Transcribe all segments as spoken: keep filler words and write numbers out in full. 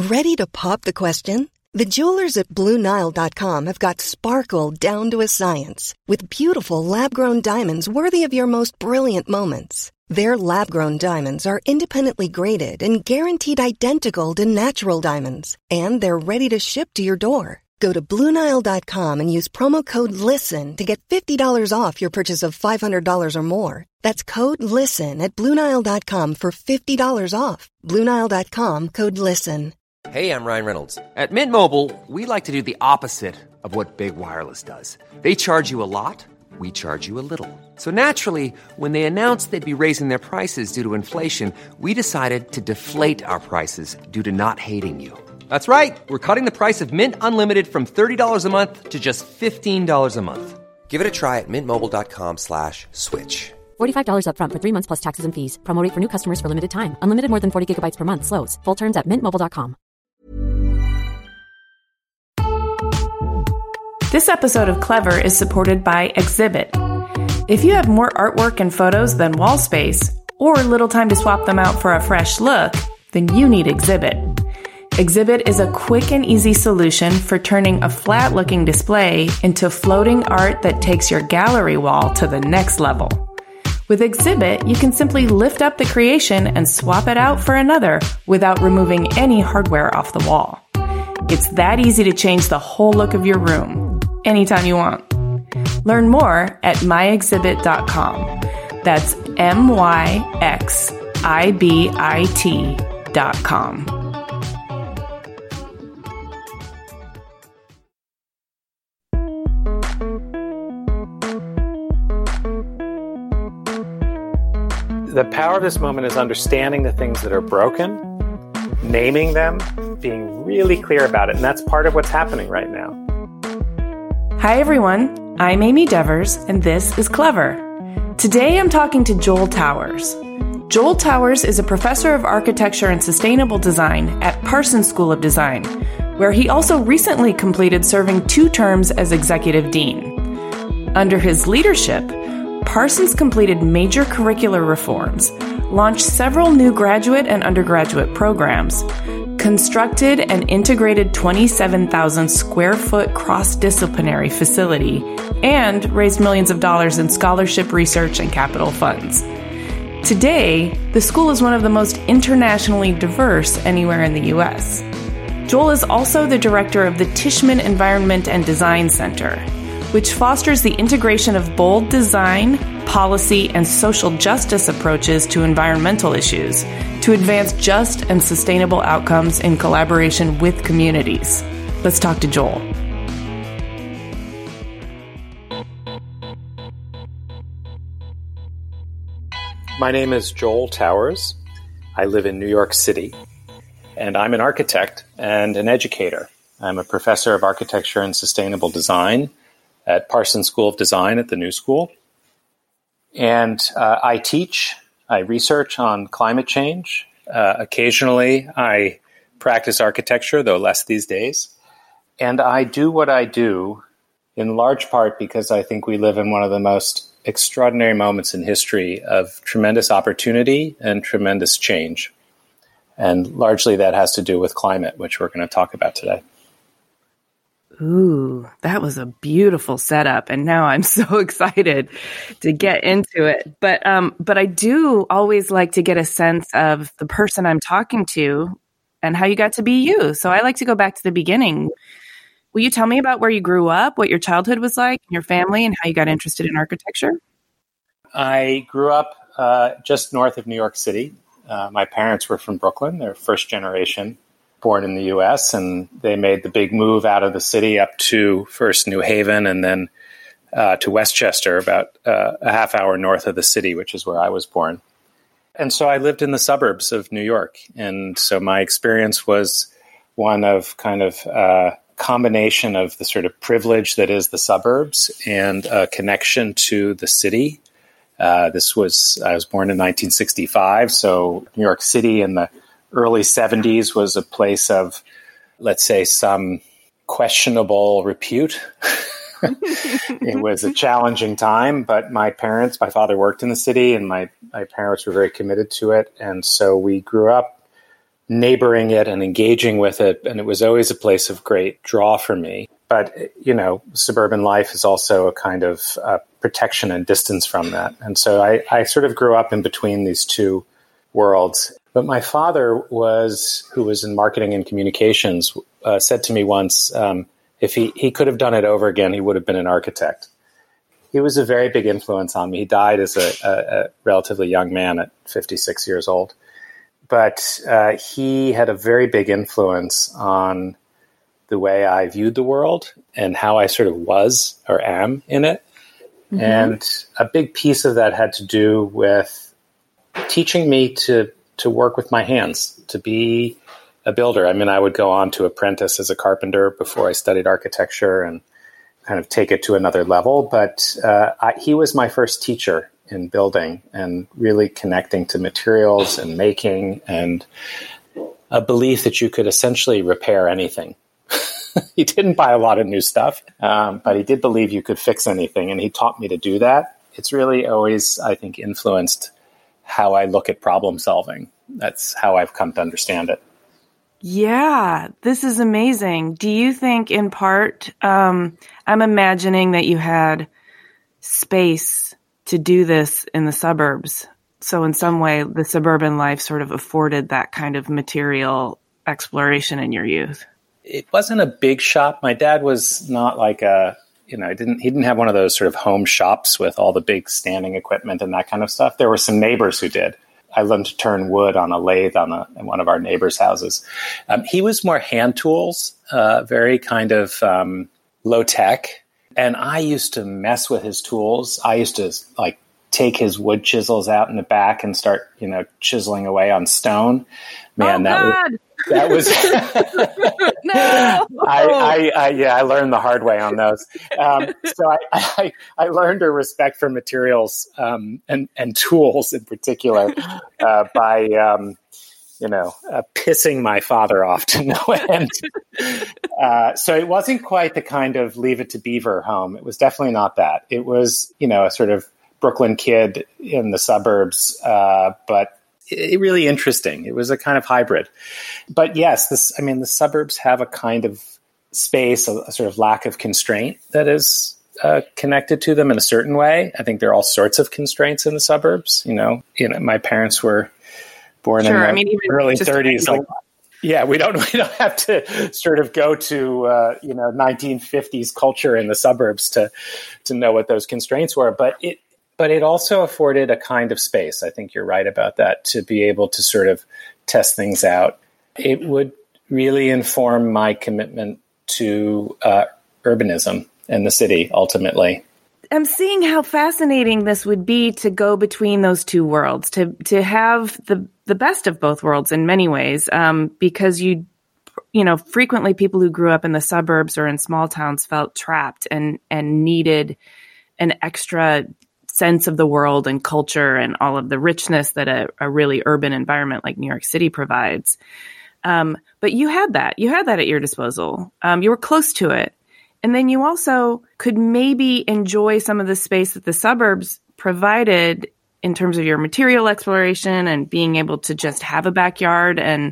Ready to pop the question? The jewelers at Blue Nile dot com have got sparkle down to a science with beautiful lab-grown diamonds worthy of your most brilliant moments. Their lab-grown diamonds are independently graded and guaranteed identical to natural diamonds, and they're ready to ship to your door. Go to Blue Nile dot com and use promo code LISTEN to get fifty dollars off your purchase of five hundred dollars or more. That's code LISTEN at Blue Nile dot com for fifty dollars off. Blue Nile dot com, code LISTEN. Hey, I'm Ryan Reynolds. At Mint Mobile, we like to do the opposite of what Big Wireless does. They charge you a lot, we charge you a little. So naturally, when they announced they'd be raising their prices due to inflation, we decided to deflate our prices due to not hating you. That's right. We're cutting the price of Mint Unlimited from thirty dollars a month to just fifteen dollars a month. Give it a try at mintmobile.com slash switch. forty-five dollars up front for three months plus taxes and fees. Promo rate for new customers for limited time. Unlimited more than forty gigabytes per month. Slows full terms at mint mobile dot com. This episode of Clever is supported by Exhibit. If you have more artwork and photos than wall space, or little time to swap them out for a fresh look, then you need Exhibit. Exhibit is a quick and easy solution for turning a flat-looking display into floating art that takes your gallery wall to the next level. With Exhibit, you can simply lift up the creation and swap it out for another without removing any hardware off the wall. It's that easy to change the whole look of your room, anytime you want. Learn more at my exhibit dot com. That's M Y X I B I T dot com. The power of this moment is understanding the things that are broken, naming them, being really clear about it. And that's part of what's happening right now. Hi, everyone. I'm Amy Devers, and this is Clever. Today, I'm talking to Joel Towers. Joel Towers is a professor of architecture and sustainable design at Parsons School of Design, where he also recently completed serving two terms as executive dean. Under his leadership, Parsons completed major curricular reforms, launched several new graduate and undergraduate programs, constructed an integrated twenty-seven thousand square foot cross-disciplinary facility, and raised millions of dollars in scholarship, research, and capital funds. Today, the school is one of the most internationally diverse anywhere in the U S. Joel is also the director of the Tishman Environment and Design Center, which fosters the integration of bold design, policy, and social justice approaches to environmental issues to advance just and sustainable outcomes in collaboration with communities. Let's talk to Joel. My name is Joel Towers. I live in New York City, and I'm an architect and an educator. I'm a professor of architecture and sustainable design at Parsons School of Design at the New School. And uh, I teach, I research on climate change. Uh, occasionally, I practice architecture, though less these days. And I do what I do in large part because I think we live in one of the most extraordinary moments in history of tremendous opportunity and tremendous change. And largely that has to do with climate, which we're going to talk about today. Ooh, that was a beautiful setup, and now I'm so excited to get into it. But um, but I do always like to get a sense of the person I'm talking to and how you got to be you. So I like to go back to the beginning. Will you tell me about where you grew up, what your childhood was like, your family, and how you got interested in architecture? I grew up uh, just north of New York City. Uh, my parents were from Brooklyn. They're first generation. Born in the U S, and they made the big move out of the city up to first New Haven and then uh, to Westchester, about uh, a half hour north of the city, which is where I was born. And so I lived in the suburbs of New York. And so my experience was one of kind of a combination of the sort of privilege that is the suburbs and a connection to the city. Uh, this was, I was born in nineteen sixty-five, so New York City in the early seventies was a place of, let's say, some questionable repute. It was a challenging time, but my parents, my father worked in the city and my, my parents were very committed to it. And so we grew up neighboring it and engaging with it. And it was always a place of great draw for me. But, you know, suburban life is also a kind of uh, protection and distance from that. And so I, I sort of grew up in between these two worlds. But my father was, who was in marketing and communications, uh, said to me once, um, if he, he could have done it over again, he would have been an architect. He was a very big influence on me. He died as a, a, a relatively young man at fifty-six years old. But uh, he had a very big influence on the way I viewed the world and how I sort of was or am in it. Mm-hmm. And a big piece of that had to do with teaching me to to work with my hands, to be a builder. I mean, I would go on to apprentice as a carpenter before I studied architecture and kind of take it to another level. But uh, I, he was my first teacher in building and really connecting to materials and making and a belief that you could essentially repair anything. He didn't buy a lot of new stuff, um, but he did believe you could fix anything, and he taught me to do that. It's really always, I think, influenced how I look at problem solving. That's how I've come to understand it. Yeah, this is amazing. Do you think in part, um, I'm imagining that you had space to do this in the suburbs. So in some way, the suburban life sort of afforded that kind of material exploration in your youth. It wasn't a big shop. My dad was not like a, you know, didn't he didn't have one of those sort of home shops with all the big standing equipment and that kind of stuff. There were some neighbors who did. I learned to turn wood on a lathe on a, in one of our neighbors' houses. Um, he was more hand tools, uh, very kind of um, low tech. And I used to mess with his tools. I used to like take his wood chisels out in the back and start, you know, chiseling away on stone. Man, oh, that God. was that was. No. I, I, I, yeah, I learned the hard way on those. Um, so I, I, I learned a respect for materials um, and and tools in particular uh, by. Um, you know, uh, pissing my father off to no end. uh, so it wasn't quite the kind of Leave It to Beaver home. It was definitely not that. It was, you know, a sort of Brooklyn kid in the suburbs, uh, but it, really interesting. It was a kind of hybrid. But yes, this, I mean, the suburbs have a kind of space, a, a sort of lack of constraint that is uh, connected to them in a certain way. I think there are all sorts of constraints in the suburbs. You know, you know, my parents were born sure, in the I mean, even early thirties. Like, yeah, we don't we don't have to sort of go to uh, you know nineteen fifties culture in the suburbs to to know what those constraints were. But it but it also afforded a kind of space. I think you're right about that, to be able to sort of test things out. It would really inform my commitment to uh, urbanism and the city ultimately. I'm seeing how fascinating this would be to go between those two worlds, to to have the the best of both worlds in many ways, um, because you, you know, frequently people who grew up in the suburbs or in small towns felt trapped and and needed an extra sense of the world and culture and all of the richness that a, a really urban environment like New York City provides. Um, but you had that. You had that at your disposal. Um, you were close to it. And then you also could maybe enjoy some of the space that the suburbs provided in terms of your material exploration and being able to just have a backyard and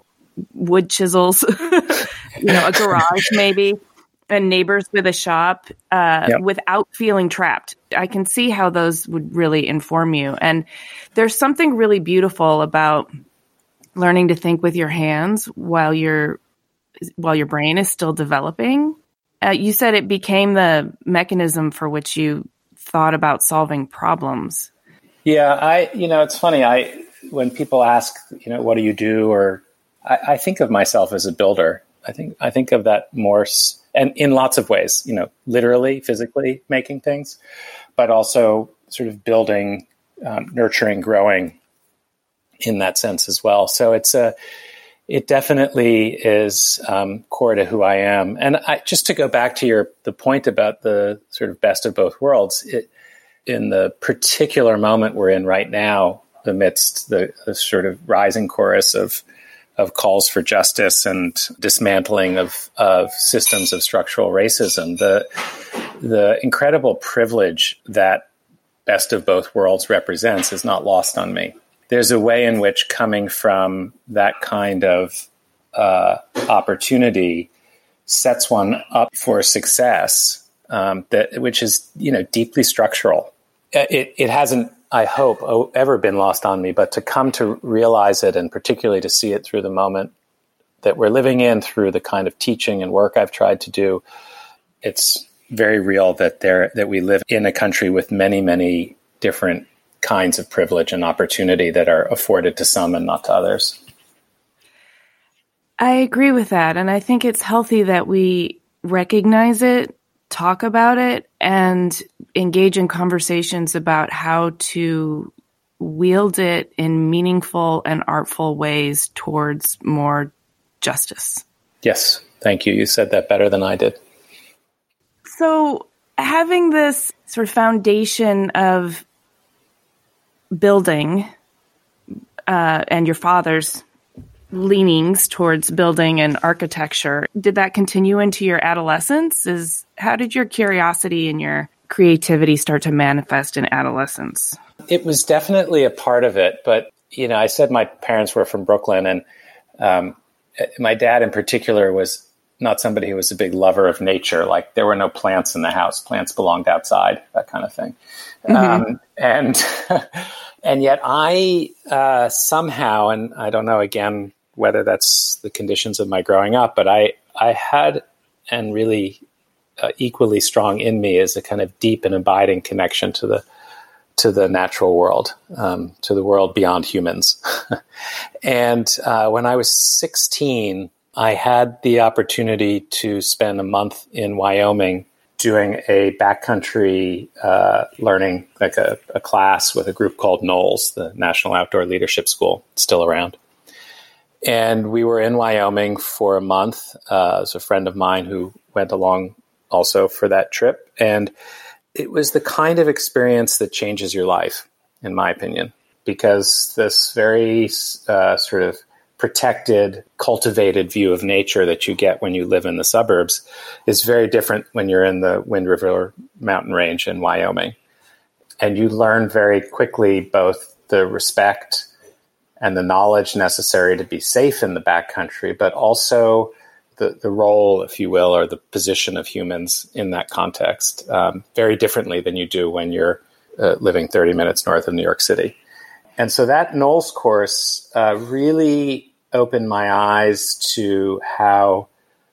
wood chisels, you know, a garage maybe, and neighbors with a shop uh, yep. without feeling trapped. I can see how those would really inform you. And there's something really beautiful about learning to think with your hands while you're while your brain is still developing. Uh, you said it became the mechanism for which you thought about solving problems. Yeah, I, you know, it's funny. I, when people ask, you know, what do you do? Or I, I think of myself as a builder. I think, I think of that more, and in lots of ways, you know, literally, physically making things, but also sort of building, um, nurturing, growing in that sense as well. So it's a, It definitely is um, core to who I am. And I, just to go back to your the point about the sort of best of both worlds, it, in the particular moment we're in right now, amidst the, the sort of rising chorus of of calls for justice and dismantling of, of systems of structural racism, the the incredible privilege that best of both worlds represents is not lost on me. there's a way in which coming from that kind of uh, opportunity sets one up for success, um, that which is, you know, deeply structural. It, it hasn't, I hope, ever been lost on me, but to come to realize it, and particularly to see it through the moment that we're living in, through the kind of teaching and work I've tried to do, it's very real that there that we live in a country with many, many different kinds of privilege and opportunity that are afforded to some and not to others. I agree with that. And I think it's healthy that we recognize it, talk about it, and engage in conversations about how to wield it in meaningful and artful ways towards more justice. Yes. Thank you. You said that better than I did. So having this sort of foundation of building uh, and your father's leanings towards building and architecture, did that continue into your adolescence? Is how did your curiosity and your creativity start to manifest in adolescence? It was definitely a part of it, but you know, I said my parents were from Brooklyn, and um, my dad in particular was not somebody who was a big lover of nature. Like, there were no plants in the house; plants belonged outside, that kind of thing. Mm-hmm. Um, and and yet, I uh, somehow, and I don't know again whether that's the conditions of my growing up, but I I had and really uh, equally strong in me is a kind of deep and abiding connection to the to the natural world, um, to the world beyond humans. And uh, when I was sixteen, I had the opportunity to spend a month in Wyoming doing a backcountry uh, learning, like a, a class with a group called NOLS, the National Outdoor Leadership School, still around. And we were in Wyoming for a month. Uh, it was a friend of mine who went along also for that trip. And it was the kind of experience that changes your life, in my opinion, because this very uh, sort of protected, cultivated view of nature that you get when you live in the suburbs is very different when you're in the Wind River mountain range in Wyoming. And you learn very quickly both the respect and the knowledge necessary to be safe in the backcountry, but also the, the role, if you will, or the position of humans in that context, um, very differently than you do when you're uh, living thirty minutes north of New York City. And so that NOLS course uh, really opened my eyes to how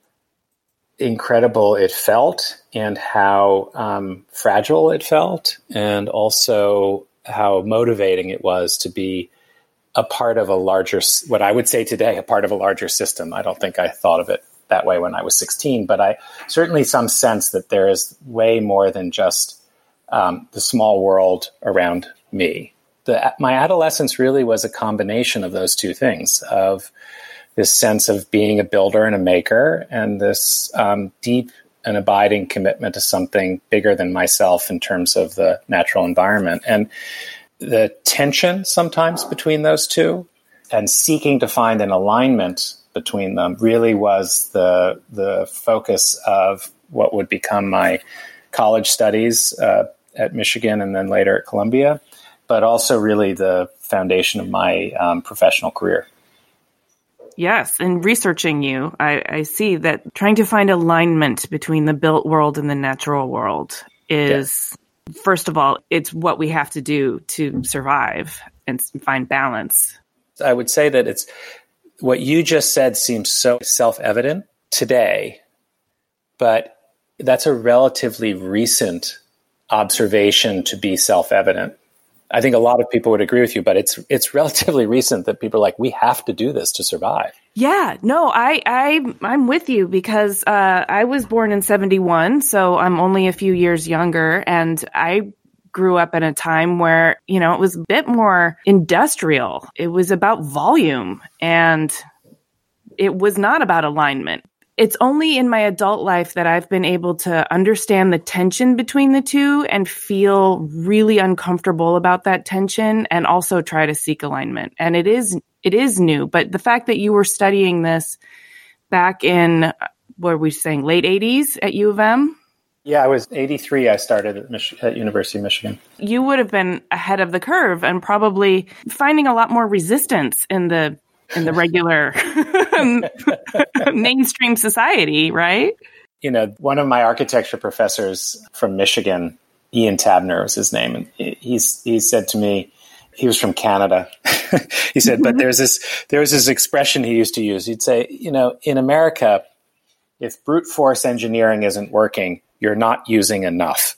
incredible it felt, and how um, fragile it felt, and also how motivating it was to be a part of a larger, what I would say today, a part of a larger system. I don't think I thought of it that way when I was sixteen, but I certainly some sense that there is way more than just um, the small world around me. The, my adolescence really was a combination of those two things, of this sense of being a builder and a maker, and this um, deep and abiding commitment to something bigger than myself in terms of the natural environment. And the tension sometimes between those two, and seeking to find an alignment between them, really was the the focus of what would become my college studies uh, at Michigan and then later at Columbia, but also really the foundation of my um, professional career. Yes, and researching you, I, I see that trying to find alignment between the built world and the natural world is, yeah. First of all, it's what we have to do to survive and find balance. I would say that it's what you just said seems so self-evident today, but that's a relatively recent observation to be self-evident. I think a lot of people would agree with you, but it's it's relatively recent that people are like, we have to do this to survive. Yeah, no, I, I, I'm with you, because uh, I was born in seventy-one, so I'm only a few years younger, and I grew up in a time where, you know, it was a bit more industrial. It was about volume, and it was not about alignment. It's only in my adult life that I've been able to understand the tension between the two and feel really uncomfortable about that tension, and also try to seek alignment. And it is it is new, but the fact that you were studying this back in, what are we saying, late eighties at U of M? Yeah, I was eighty-three. I started at, Mich- at University of Michigan. You would have been ahead of the curve and probably finding a lot more resistance in the in the regular mainstream society, right? You know, one of my architecture professors from Michigan, Ian Tabner was his name, and he's he said to me, he was from Canada. He said, but there's this there was this expression he used to use. He'd say, you know, in America, if brute force engineering isn't working, you're not using enough.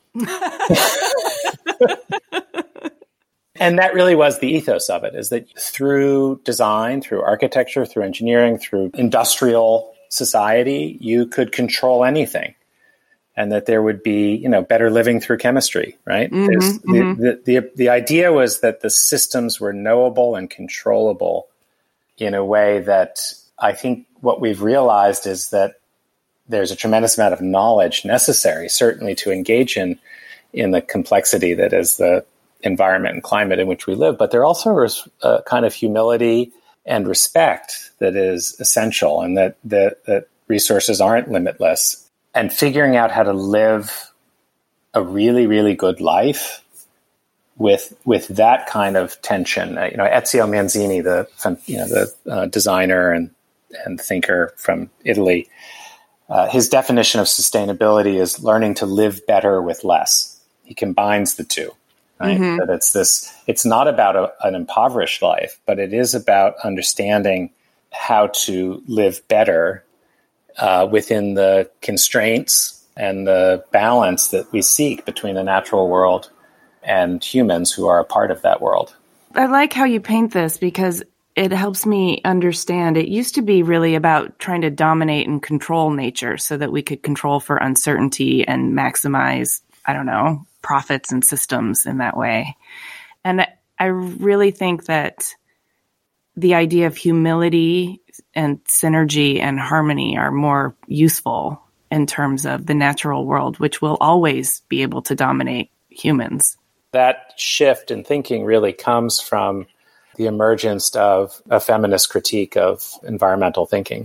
And that really was the ethos of it, is that through design, through architecture, through engineering, through industrial society, you could control anything. And that there would be, you know, better living through chemistry, right? Mm-hmm, mm-hmm. The, the, the, the idea was that the systems were knowable and controllable in a way that I think what we've realized is that there's a tremendous amount of knowledge necessary, certainly to engage in, in the complexity that is the environment and climate in which we live. But there also is a kind of humility and respect that is essential, and that, that, that resources aren't limitless. And figuring out how to live a really, really good life with with that kind of tension. Uh, you know, Ezio Manzini, the you know the uh, designer and and thinker from Italy, uh, his definition of sustainability is learning to live better with less. He combines the two. Right? Mm-hmm. That it's this. It's not about a, an impoverished life, but it is about understanding how to live better uh, within the constraints and the balance that we seek between the natural world and humans who are a part of that world. I like how you paint this because it helps me understand. It used to be really about trying to dominate and control nature so that we could control for uncertainty and maximize, I don't know, profits and systems in that way. And I really think that the idea of humility and synergy and harmony are more useful in terms of the natural world, which will always be able to dominate humans. That shift in thinking really comes from the emergence of a feminist critique of environmental thinking.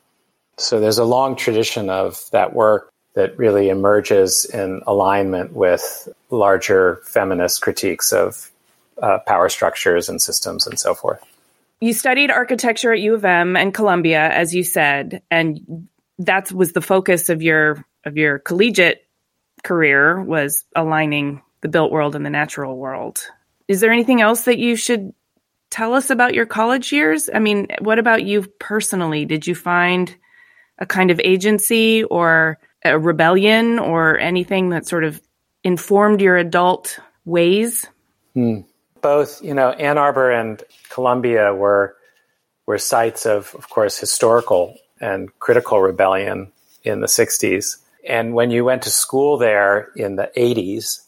So there's a long tradition of that work that really emerges in alignment with larger feminist critiques of uh, power structures and systems and so forth. You studied architecture at U of M and Columbia, as you said, and that was the focus of your of your collegiate career, was aligning the built world and the natural world. Is there anything else that you should tell us about your college years? I mean, what about you personally? Did you find a kind of agency or a rebellion or anything that sort of informed your adult ways? Hmm. Both, you know, Ann Arbor and Columbia were were sites of, of course, historical and critical rebellion in the sixties. And when you went to school there in the eighties,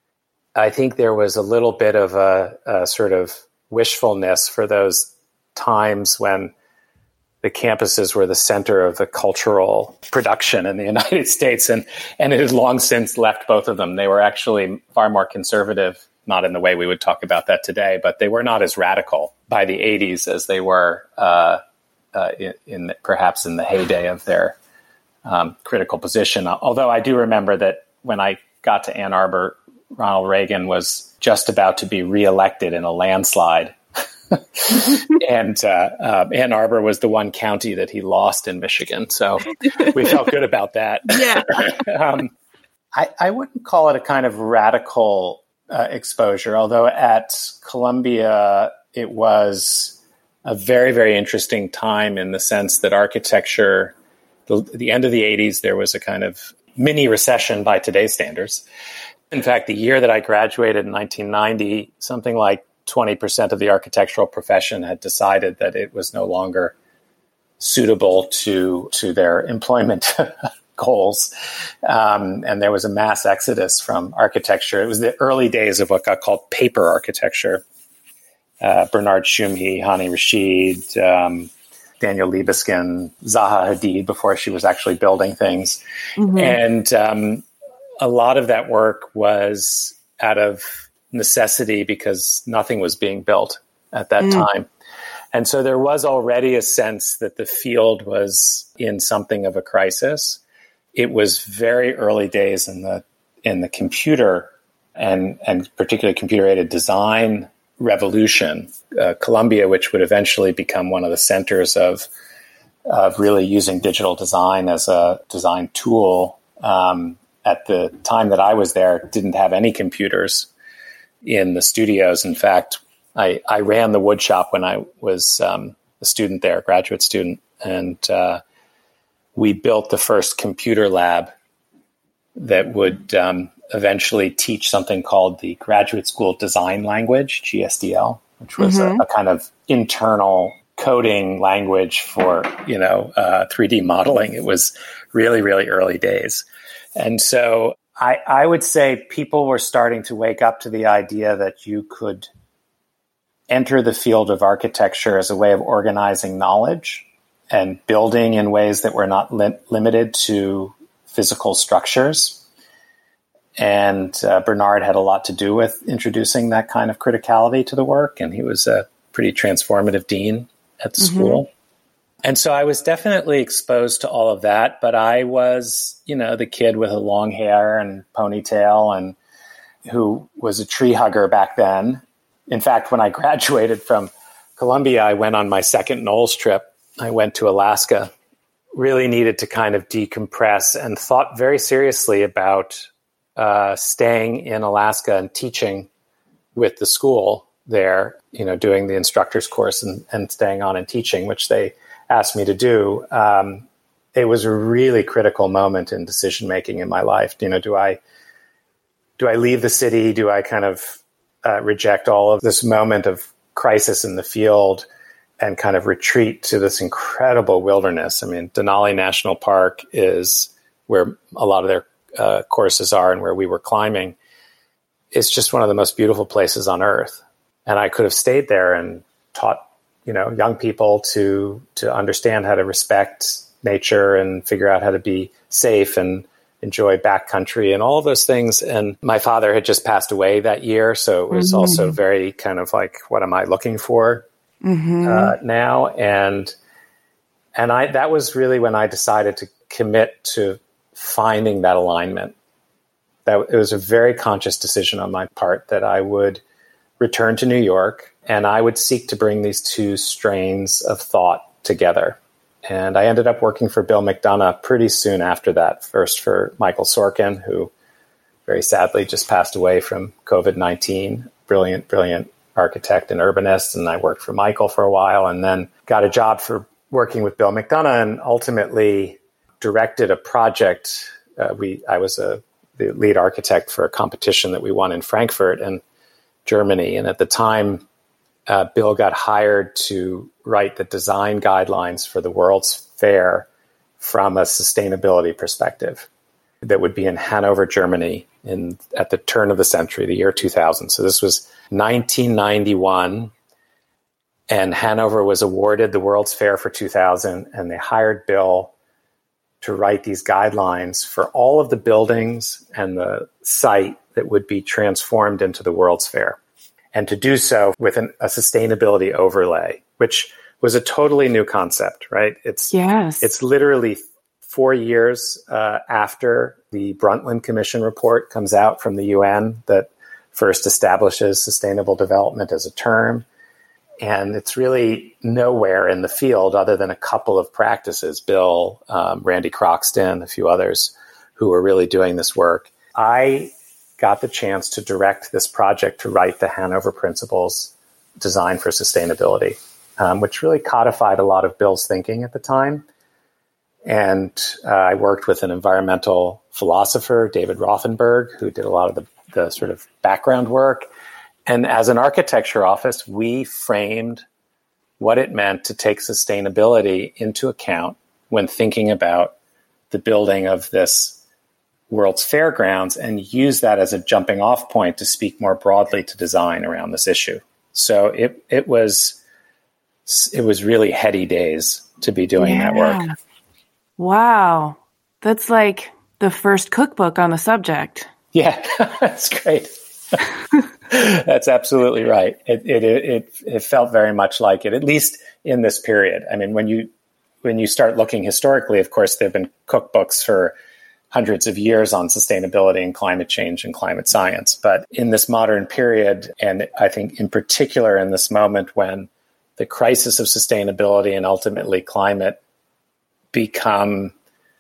I think there was a little bit of a, a sort of wishfulness for those times when the campuses were the center of the cultural production in the United States. And, and it had long since left both of them. They were actually far more conservative, not in the way we would talk about that today, but they were not as radical by the eighties as they were uh, uh, in, in perhaps in the heyday of their um, critical position. Although I do remember that when I got to Ann Arbor, Ronald Reagan was just about to be reelected in a landslide. and uh, uh, Ann Arbor was the one county that he lost in Michigan. So we felt good about that. Yeah. um, I, I wouldn't call it a kind of radical uh, exposure, although at Columbia, it was a very, very interesting time in the sense that architecture, the, the end of the eighties, there was a kind of mini recession by today's standards. In fact, the year that I graduated in nineteen ninety, something like twenty percent of the architectural profession had decided that it was no longer suitable to to their employment goals. Um, and there was a mass exodus from architecture. It was the early days of what got called paper architecture. Uh, Bernard Shumhi, Hani Rashid, um, Daniel Libeskind, Zaha Hadid, before she was actually building things. Mm-hmm. And um, a lot of that work was out of necessity because nothing was being built at that mm. time. And so there was already a sense that the field was in something of a crisis. it was very early days in the in the computer and and particularly computer-aided design revolution. Uh, Columbia, which would eventually become one of the centers of of really using digital design as a design tool, um, at the time that I was there, didn't have any computers in the studios. In fact, I, I ran the wood shop when I was um, a student there, a graduate student, and uh, we built the first computer lab that would um, eventually teach something called the Graduate School Design Language, G S D L, which was mm-hmm. a, a kind of internal coding language for, you know, uh, three D modeling. It was really, really early days. And so I, I would say people were starting to wake up to the idea that you could enter the field of architecture as a way of organizing knowledge and building in ways that were not li- limited to physical structures. And uh, Bernard had a lot to do with introducing that kind of criticality to the work. And he was a pretty transformative dean at the mm-hmm. school. And so I was definitely exposed to all of that, but I was, you know, the kid with a long hair and ponytail and who was a tree hugger back then. In fact, when I graduated from Columbia, I went on my second Knowles trip. I went to Alaska, really needed to kind of decompress and thought very seriously about uh, staying in Alaska and teaching with the school there, you know, doing the instructor's course and, and staying on and teaching, which they asked me to do. Um, it was a really critical moment in decision-making in my life. You know, do I, do I leave the city? Do I kind of uh, reject all of this moment of crisis in the field and kind of retreat to this incredible wilderness? I mean, Denali National Park is where a lot of their uh, courses are and where we were climbing. It's just one of the most beautiful places on earth. And I could have stayed there and taught, you know, young people to to understand how to respect nature and figure out how to be safe and enjoy backcountry and all of those things. And my father had just passed away that year, so it was mm-hmm. also very kind of like, what am I looking for mm-hmm. uh, now? And and I that was really when I decided to commit to finding that alignment. That it was a very conscious decision on my part that I would return to New York, and I would seek to bring these two strains of thought together. And I ended up working for Bill McDonough pretty soon after that, first for Michael Sorkin, who very sadly just passed away from covid nineteen, brilliant, brilliant architect and urbanist. And I worked for Michael for a while and then got a job for working with Bill McDonough and ultimately directed a project. Uh, we I was a the lead architect for a competition that we won in Frankfurt and Germany. And at the time, uh, Bill got hired to write the design guidelines for the World's Fair from a sustainability perspective that would be in Hanover, Germany in at the turn of the century, the year two thousand. So this was nineteen ninety-one, and Hanover was awarded the World's Fair for two thousand, and they hired Bill to write these guidelines for all of the buildings and the site that would be transformed into the World's Fair, and to do so with an, a sustainability overlay, which was a totally new concept, right? It's yes. It's literally four years uh, after the Brundtland Commission report comes out from the U N that first establishes sustainable development as a term. And it's really nowhere in the field other than a couple of practices, Bill, um, Randy Croxton, a few others who were really doing this work. I got the chance to direct this project to write the Hanover Principles Design for Sustainability, um, which really codified a lot of Bill's thinking at the time. And uh, I worked with an environmental philosopher, David Rothenberg, who did a lot of the, the sort of background work. And as an architecture office, we framed what it meant to take sustainability into account when thinking about the building of this World's Fairgrounds, and use that as a jumping off point to speak more broadly to design around this issue. So it it was it was really heady days to be doing yeah. that work. Wow. That's like the first cookbook on the subject. Yeah, that's great. That's absolutely right. It, it it it felt very much like it, at least in this period. I mean, when you when you start looking historically, of course, there have been cookbooks for hundreds of years on sustainability and climate change and climate science. But in this modern period, and I think in particular in this moment when the crisis of sustainability and ultimately climate become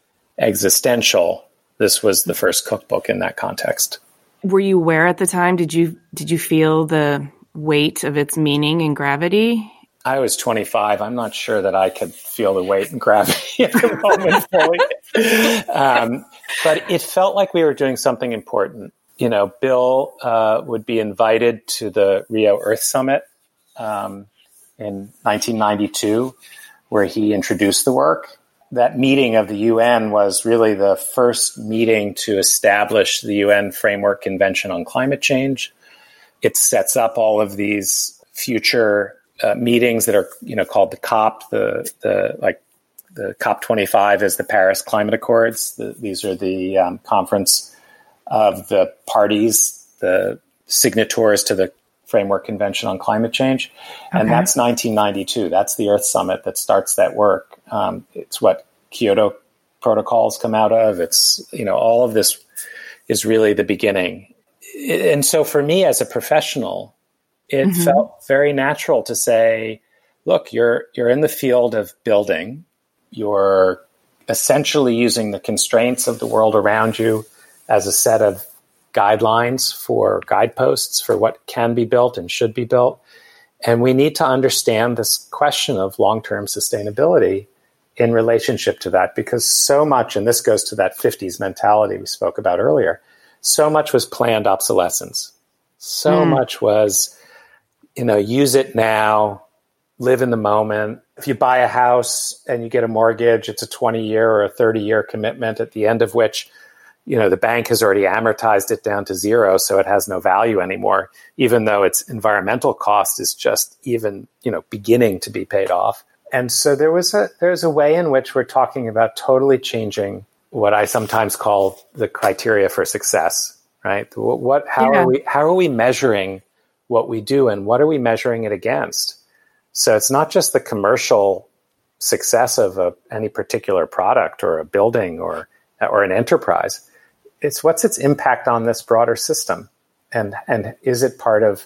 existential, this was the first cookbook in that context. Were you aware at the time? Did you did you feel the weight of its meaning and gravity? I was twenty-five. I'm not sure that I could feel the weight and gravity at the moment fully. Um, but it felt like we were doing something important. You know, Bill uh, would be invited to the Rio Earth Summit um, in nineteen ninety-two, where he introduced the work. That meeting of the U N was really the first meeting to establish the U N Framework Convention on Climate Change. It sets up all of these future uh, meetings that are, you know, called the COP. The the like the COP twenty-five is the Paris Climate Accords. The, these are the um, conference of the parties, the signatories to the Framework Convention on Climate Change. And okay. That's nineteen ninety-two. That's the Earth Summit that starts that work. Um, it's what Kyoto protocols come out of. It's, you know, all of this is really the beginning. And so for me as a professional, it mm-hmm. felt very natural to say, look, you're you're in the field of building. You're essentially using the constraints of the world around you as a set of guidelines for guideposts for what can be built and should be built. And we need to understand this question of long-term sustainability in relationship to that, because so much, and this goes to that fifties mentality we spoke about earlier, so much was planned obsolescence. So mm. much was, you know, use it now, live in the moment. If you buy a house and you get a mortgage, it's a twenty-year or a thirty-year commitment, at the end of which, you know, the bank has already amortized it down to zero, so it has no value anymore, even though its environmental cost is just even, you know, beginning to be paid off. And so there was a there's a way in which we're talking about totally changing what I sometimes call the criteria for success, right? What, what how yeah. are we how are we measuring what we do, and what are we measuring it against? So it's not just the commercial success of a, any particular product or a building or or an enterprise. It's what's its impact on this broader system, and and is it part of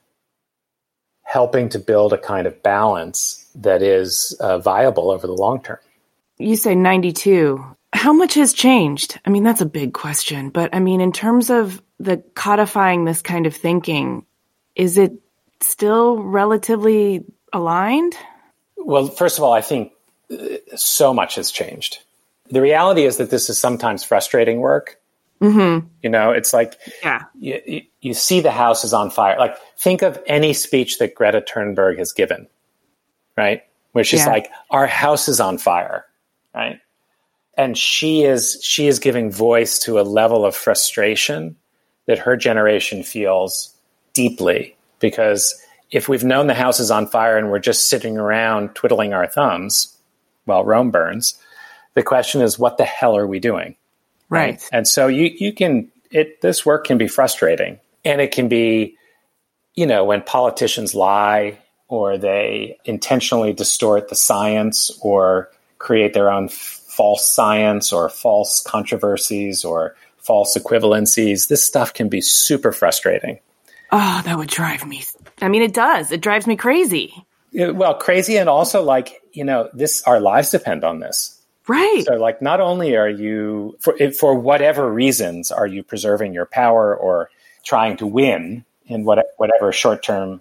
helping to build a kind of balance that is uh, viable over the long term? You say ninety-two. How much has changed? I mean, that's a big question, but I mean, in terms of the codifying this kind of thinking, is it still relatively aligned? Well, first of all, I think so much has changed. The reality is that this is sometimes frustrating work. Mm-hmm. You know, it's like yeah. you, you, you see the house is on fire. Like, think of any speech that Greta Thunberg has given, right? Where she's yeah. like, our house is on fire, right? And she is she is giving voice to a level of frustration that her generation feels deeply. Because if we've known the house is on fire and we're just sitting around twiddling our thumbs while Rome burns, the question is, what the hell are we doing? Right. right? And so you, you can, it, this work can be frustrating, and it can be, you know, when politicians lie or they intentionally distort the science or create their own f- false science or false controversies or false equivalencies, this stuff can be super frustrating. Oh, that would drive me. I mean, it does. It drives me crazy. It, well, crazy. And also like, you know, this, our lives depend on this. Right. So like, not only are you, for, for whatever reasons, are you preserving your power or trying to win in what, whatever short-term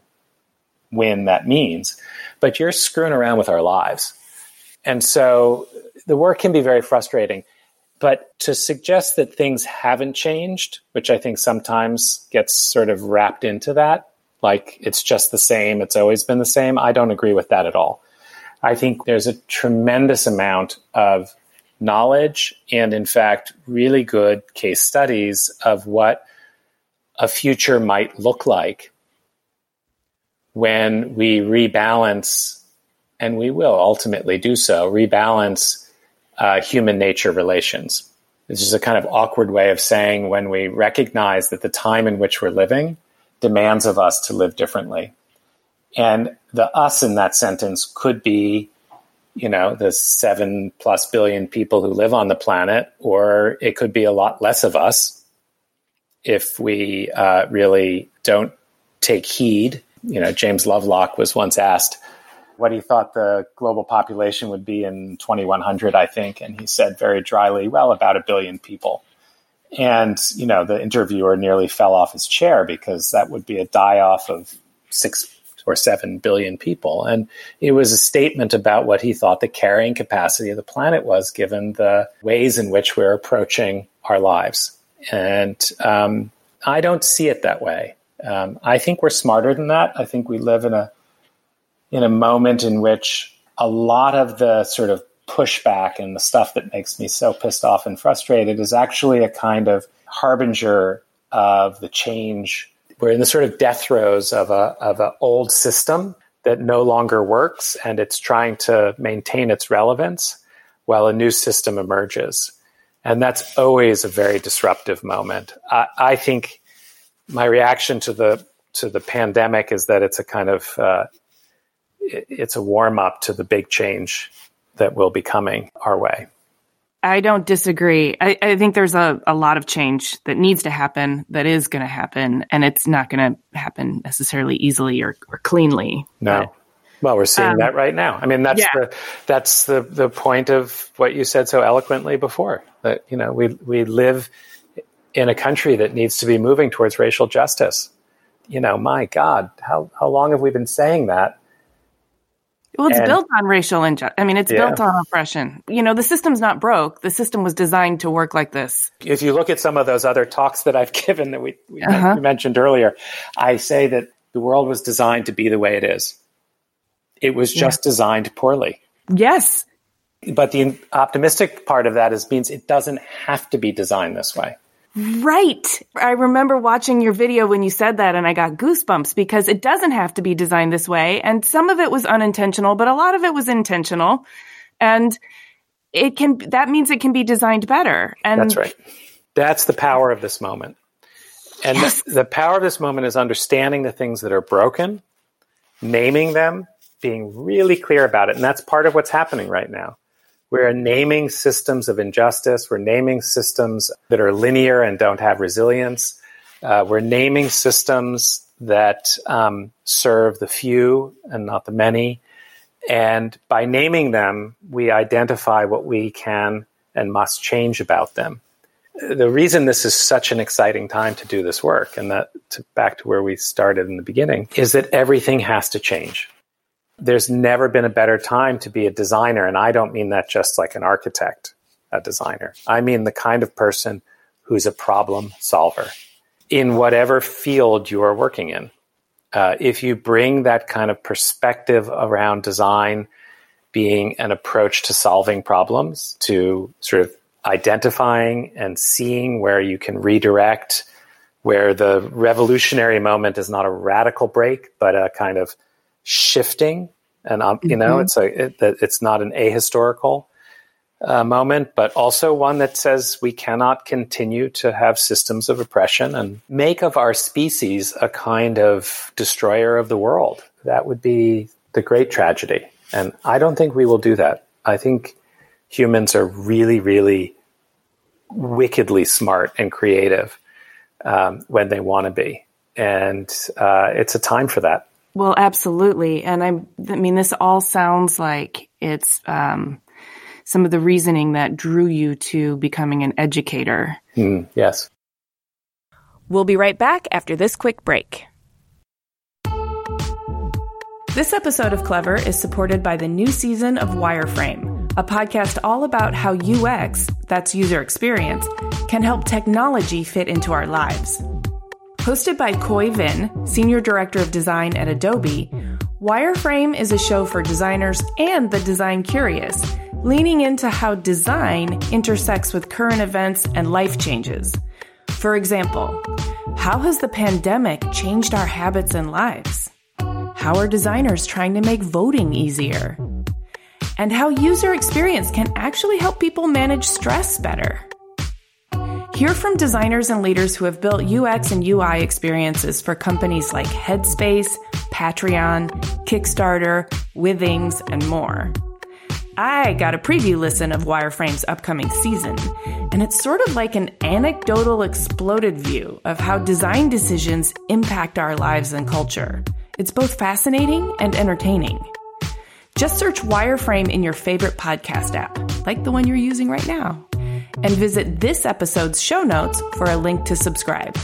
win that means, but you're screwing around with our lives. And so the work can be very frustrating. But to suggest that things haven't changed, which I think sometimes gets sort of wrapped into that, like it's just the same, it's always been the same, I don't agree with that at all. I think there's a tremendous amount of knowledge and, in fact, really good case studies of what a future might look like when we rebalance, and we will ultimately do so, rebalance uh, human nature relations. This is a kind of awkward way of saying when we recognize that the time in which we're living demands of us to live differently. And the us in that sentence could be you know, the seven plus billion people who live on the planet, or it could be a lot less of us if we uh, really don't take heed. You know, James Lovelock was once asked what he thought the global population would be in twenty-one hundred, I think. And he said very dryly, well, about a billion people. And, you know, the interviewer nearly fell off his chair because that would be a die-off of six or seven billion people. And it was a statement about what he thought the carrying capacity of the planet was, given the ways in which we're approaching our lives. And um, I don't see it that way. Um, I think we're smarter than that. I think we live in a in a moment in which a lot of the sort of pushback and the stuff that makes me so pissed off and frustrated is actually a kind of harbinger of the change. We're in the sort of death throes of a of an old system that no longer works, and it's trying to maintain its relevance while a new system emerges. And that's always a very disruptive moment. I, I think my reaction to the to the pandemic is that it's a kind of uh, it, it's a warm up to the big change that will be coming our way. I don't disagree. I, I think there's a, a lot of change that needs to happen, that is going to happen, and it's not going to happen necessarily easily or, or cleanly. No. But, well, we're seeing um, that right now. I mean, that's yeah. the that's the, the point of what you said so eloquently before, that, you know, we we live in a country that needs to be moving towards racial justice. You know, my God, how how long have we been saying that? Well, it's and, built on racial injustice. I mean, it's yeah. built on oppression. You know, the system's not broke. The system was designed to work like this. If you look at some of those other talks that I've given that we, we uh-huh. mentioned earlier, I say that the world was designed to be the way it is. It was just yeah. designed poorly. Yes. But the optimistic part of that is means it doesn't have to be designed this way. Right. I remember watching your video when you said that, and I got goosebumps because it doesn't have to be designed this way. And some of it was unintentional, but a lot of it was intentional. And it can, that means it can be designed better. And that's right. That's the power of this moment. And yes. the, the power of this moment is understanding the things that are broken, naming them, being really clear about it. And that's part of what's happening right now. We're naming systems of injustice. We're naming systems that are linear and don't have resilience. Uh, we're naming systems that um, serve the few and not the many. And by naming them, we identify what we can and must change about them. The reason this is such an exciting time to do this work, and that to, back to where we started in the beginning, is that everything has to change. There's never been a better time to be a designer. And I don't mean that just like an architect, a designer. I mean the kind of person who's a problem solver in whatever field you are working in. Uh, if you bring that kind of perspective around design being an approach to solving problems, to sort of identifying and seeing where you can redirect, where the revolutionary moment is not a radical break, but a kind of shifting, and um, you know, mm-hmm. it's a it, it's not an ahistorical uh, moment, but also one that says we cannot continue to have systems of oppression and make of our species a kind of destroyer of the world. That would be the great tragedy, and I don't think we will do that. I think humans are really, really wickedly smart and creative um, when they want to be, and uh, it's a time for that. Well, absolutely. And I, I mean, this all sounds like it's um, some of the reasoning that drew you to becoming an educator. Mm, yes. We'll be right back after this quick break. This episode of Clever is supported by the new season of Wireframe, a podcast all about how U X, that's user experience, can help technology fit into our lives. Hosted by Khoi Vinh, Senior Director of Design at Adobe, Wireframe is a show for designers and the design curious, leaning into how design intersects with current events and life changes. For example, how has the pandemic changed our habits and lives? How are designers trying to make voting easier? And how user experience can actually help people manage stress better. Hear from designers and leaders who have built U X and U I experiences for companies like Headspace, Patreon, Kickstarter, Withings, and more. I got a preview listen of Wireframe's upcoming season, and it's sort of like an anecdotal exploded view of how design decisions impact our lives and culture. It's both fascinating and entertaining. Just search Wireframe in your favorite podcast app, like the one you're using right now, and visit this episode's show notes for a link to subscribe.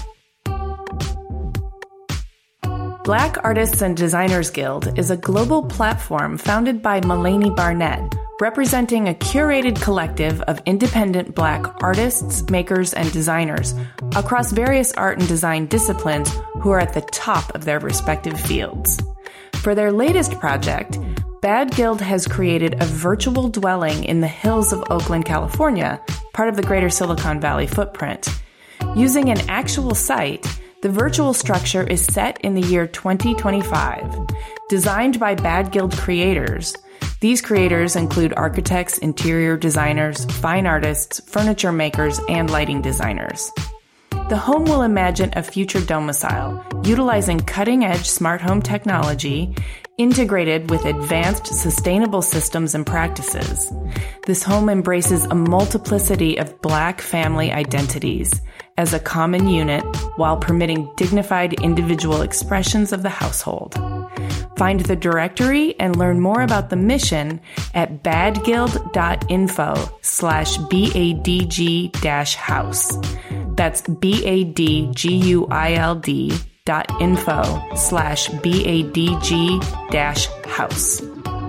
Black Artists and Designers Guild is a global platform founded by Mulaney Barnett, representing a curated collective of independent Black artists, makers, and designers across various art and design disciplines who are at the top of their respective fields. For their latest project, Bad Guild has created a virtual dwelling in the hills of Oakland, California, part of the greater Silicon Valley footprint. Using an actual site, the virtual structure is set in the year twenty twenty-five. Designed by Bad Guild creators, these creators include architects, interior designers, fine artists, furniture makers, and lighting designers. The home will imagine a future domicile, utilizing cutting-edge smart home technology integrated with advanced sustainable systems and practices. This home embraces a multiplicity of Black family identities as a common unit while permitting dignified individual expressions of the household. Find the directory and learn more about the mission at badguild.info slash BADG dash house. That's B-A-D-G-U-I-L-D dot info slash B-A-D-G dash house.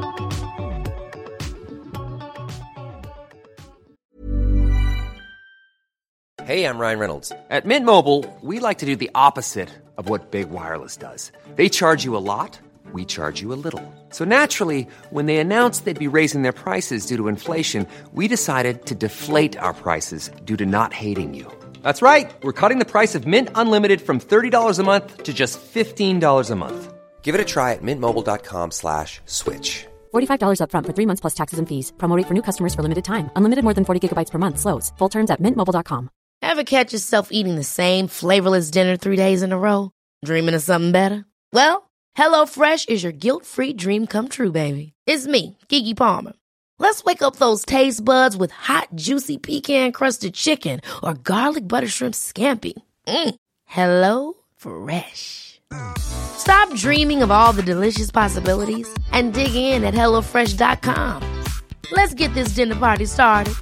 Hey, I'm Ryan Reynolds. At Mint Mobile, we like to do the opposite of what Big Wireless does. They charge you a lot, we charge you a little. So naturally, when they announced they'd be raising their prices due to inflation, we decided to deflate our prices due to not hating you. That's right. We're cutting the price of Mint Unlimited from thirty dollars a month to just fifteen dollars a month. Give it a try at mintmobile.com slash switch. forty-five dollars up front for three months plus taxes and fees. Promo rate for new customers for limited time. Unlimited more than forty gigabytes per month. Slows full terms at mint mobile dot com. Ever catch yourself eating the same flavorless dinner three days in a row? Dreaming of something better? Well, HelloFresh is your guilt-free dream come true, baby. It's me, Keke Palmer. Let's wake up those taste buds with hot, juicy pecan-crusted chicken or garlic butter shrimp scampi. Mm. Hello Fresh. Stop dreaming of all the delicious possibilities and dig in at hello fresh dot com. Let's get this dinner party started.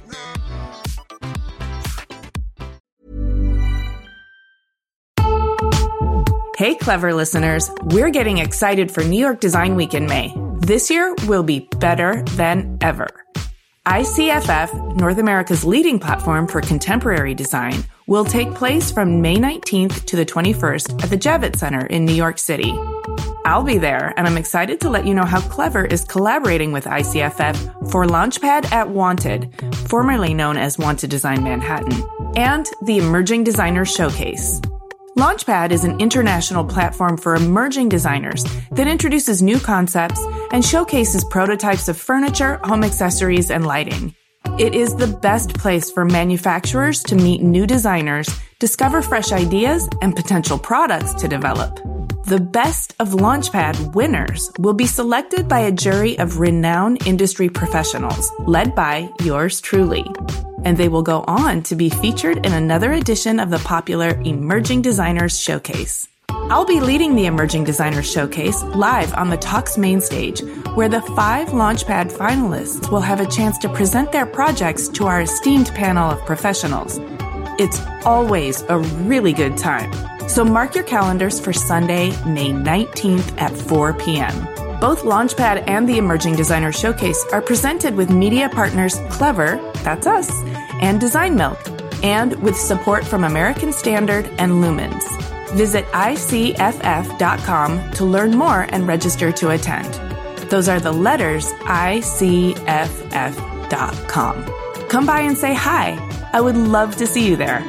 Hey, Clever listeners, we're getting excited for New York Design Week in May. This year will be better than ever. I C F F, North America's leading platform for contemporary design, will take place from May nineteenth to the twenty-first at the Javits Center in New York City. I'll be there, and I'm excited to let you know how Clever is collaborating with I C F F for Launchpad at Wanted, formerly known as Wanted Design Manhattan, and the Emerging Designers Showcase. Launchpad is an international platform for emerging designers that introduces new concepts and showcases prototypes of furniture, home accessories, and lighting. It is the best place for manufacturers to meet new designers, discover fresh ideas, and potential products to develop. The best of Launchpad winners will be selected by a jury of renowned industry professionals, led by yours truly. And they will go on to be featured in another edition of the popular Emerging Designers Showcase. I'll be leading the Emerging Designers Showcase live on the Talks main stage, where the five Launchpad finalists will have a chance to present their projects to our esteemed panel of professionals. It's always a really good time. So mark your calendars for Sunday, May nineteenth at four p.m. Both Launchpad and the Emerging Designer Showcase are presented with media partners Clever, that's us, and Design Milk, and with support from American Standard and Lumens. Visit I C F F dot com to learn more and register to attend. Those are the letters I C F F dot com. Come by and say hi. I would love to see you there.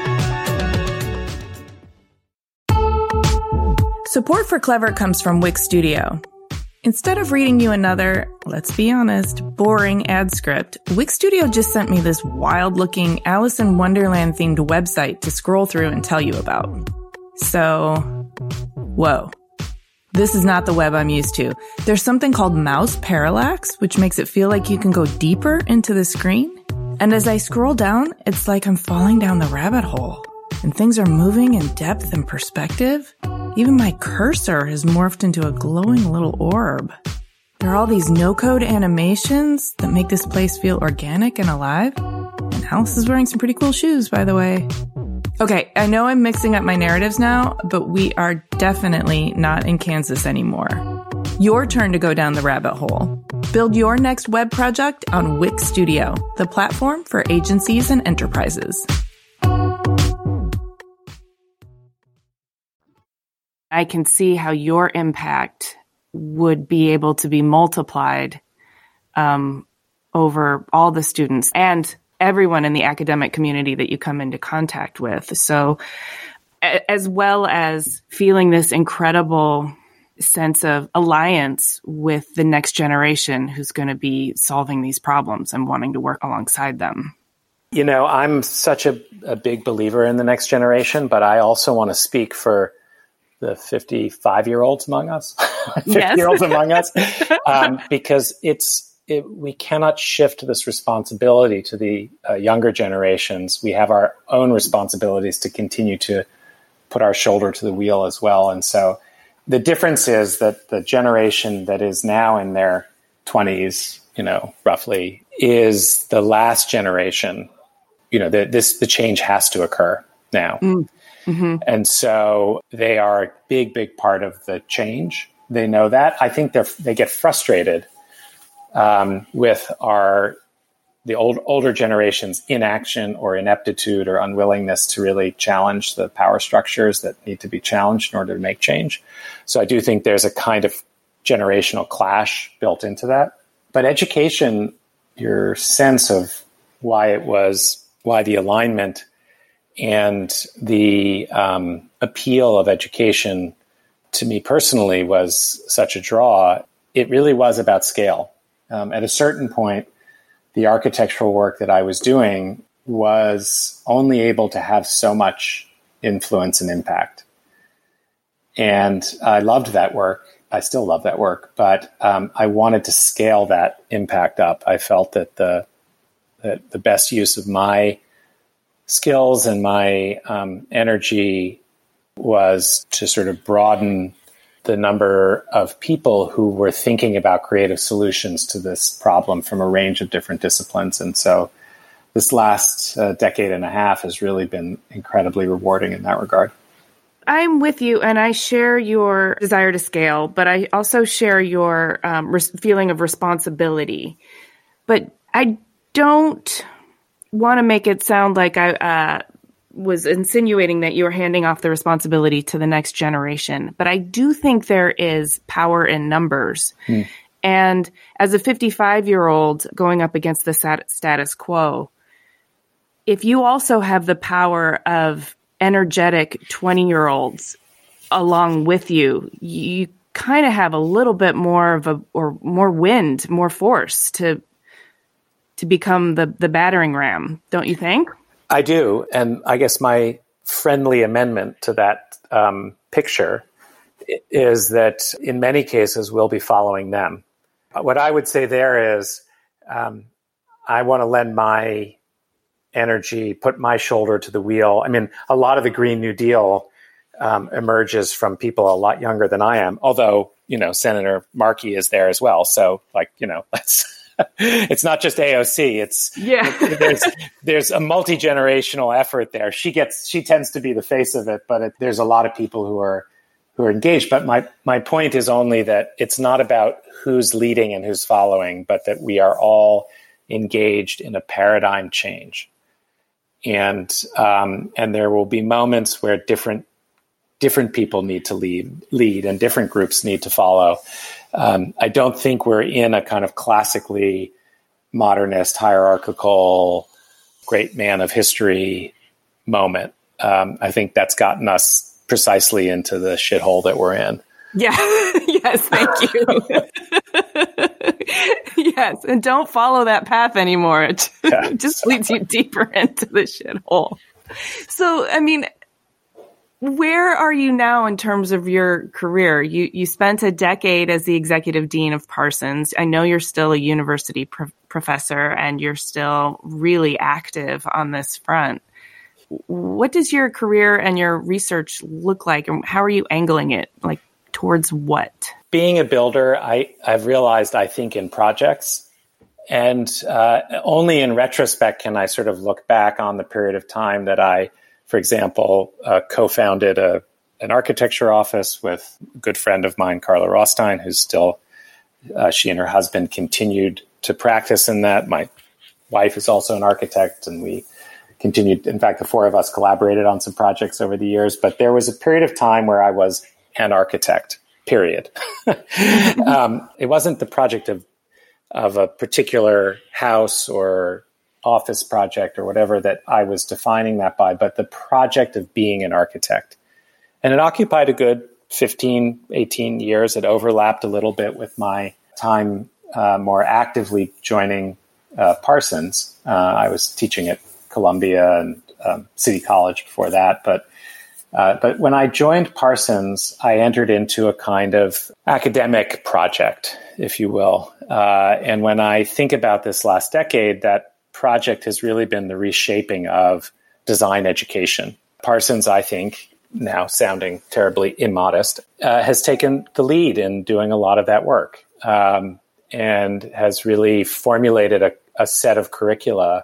Support for Clever comes from Wix Studio. Instead of reading you another, let's be honest, boring ad script, Wix Studio just sent me this wild-looking Alice in Wonderland-themed website to scroll through and tell you about. So, whoa. This is not the web I'm used to. There's something called mouse parallax, which makes it feel like you can go deeper into the screen. And as I scroll down, it's like I'm falling down the rabbit hole. And things are moving in depth and perspective. Even my cursor has morphed into a glowing little orb. There are all these no-code animations that make this place feel organic and alive. And Alice is wearing some pretty cool shoes, by the way. Okay, I know I'm mixing up my narratives now, but we are definitely not in Kansas anymore. Your turn to go down the rabbit hole. Build your next web project on Wix Studio, the platform for agencies and enterprises. I can see how your impact would be able to be multiplied um, over all the students and everyone in the academic community that you come into contact with. So a- as well as feeling this incredible sense of alliance with the next generation who's going to be solving these problems and wanting to work alongside them. You know, I'm such a, a big believer in the next generation, but I also want to speak for the fifty-five-year-olds among us, fifty-year-olds yes. among us, um, because it's it, we cannot shift this responsibility to the uh, younger generations. We have our own responsibilities to continue to put our shoulder to the wheel as well. And so the difference is that the generation that is now in their twenties, you know, roughly, is the last generation. You know, the, this the change has to occur now. Mm. Mm-hmm. And so they are a big, big part of the change. They know that. I think they they get frustrated um, with our the old older generation's inaction or ineptitude or unwillingness to really challenge the power structures that need to be challenged in order to make change. So I do think there's a kind of generational clash built into that. But education, your sense of why it was, why the alignment and the um, appeal of education to me personally was such a draw. It really was about scale. Um, at a certain point, the architectural work that I was doing was only able to have so much influence and impact. And I loved that work. I still love that work, but um, I wanted to scale that impact up. I felt that the that the best use of my skills and my um, energy was to sort of broaden the number of people who were thinking about creative solutions to this problem from a range of different disciplines. And so this last uh, decade and a half has really been incredibly rewarding in that regard. I'm with you, and I share your desire to scale, but I also share your um, res- feeling of responsibility. But I don't want to make it sound like I uh, was insinuating that you were handing off the responsibility to the next generation. But I do think there is power in numbers. Hmm. And as a fifty-five-year-old going up against the stat- status quo, if you also have the power of energetic twenty-year-olds along with you, you kind of have a little bit more of a, or more wind, more force to to become the, the battering ram, don't you think? I do. And I guess my friendly amendment to that um, picture is that in many cases, we'll be following them. What I would say there is um, I want to lend my energy, put my shoulder to the wheel. I mean, a lot of the Green New Deal um, emerges from people a lot younger than I am, although, you know, Senator Markey is there as well. So, like, you know, let's... It's not just A O C. It's yeah. it, there's there's a multi-generational effort there. She gets she tends to be the face of it, but it, there's a lot of people who are who are engaged. But my my point is only that it's not about who's leading and who's following, but that we are all engaged in a paradigm change, and um, and there will be moments where different different people need to lead lead and different groups need to follow. Um, I don't think we're in a kind of classically modernist, hierarchical, great man of history moment. Um, I think that's gotten us precisely into the shithole that we're in. Yeah. Yes. Thank you. Yes. And don't follow that path anymore. It yeah. just leads you deeper into the shithole. So, I mean, where are you now in terms of your career? You you spent a decade as the executive dean of Parsons. I know you're still a university pro- professor and you're still really active on this front. What does your career and your research look like, and how are you angling it, like towards what? Being a builder, I, I've realized I think in projects. And uh, only in retrospect can I sort of look back on the period of time that I, for example, uh, co-founded a, an architecture office with a good friend of mine, Carla Rothstein, who's still, uh, she and her husband continued to practice in that. My wife is also an architect, and we continued. In fact, the four of us collaborated on some projects over the years. But there was a period of time where I was an architect, period. um, it wasn't the project of of a particular house or office project or whatever that I was defining that by, but the project of being an architect. And it occupied a good fifteen, eighteen years. It overlapped a little bit with my time uh, more actively joining uh, Parsons. Uh, I was teaching at Columbia and um, City College before that. But uh, but when I joined Parsons, I entered into a kind of academic project, if you will. Uh, and when I think about this last decade, that project has really been the reshaping of design education. Parsons, I think, now sounding terribly immodest, uh, has taken the lead in doing a lot of that work, um, and has really formulated a, a set of curricula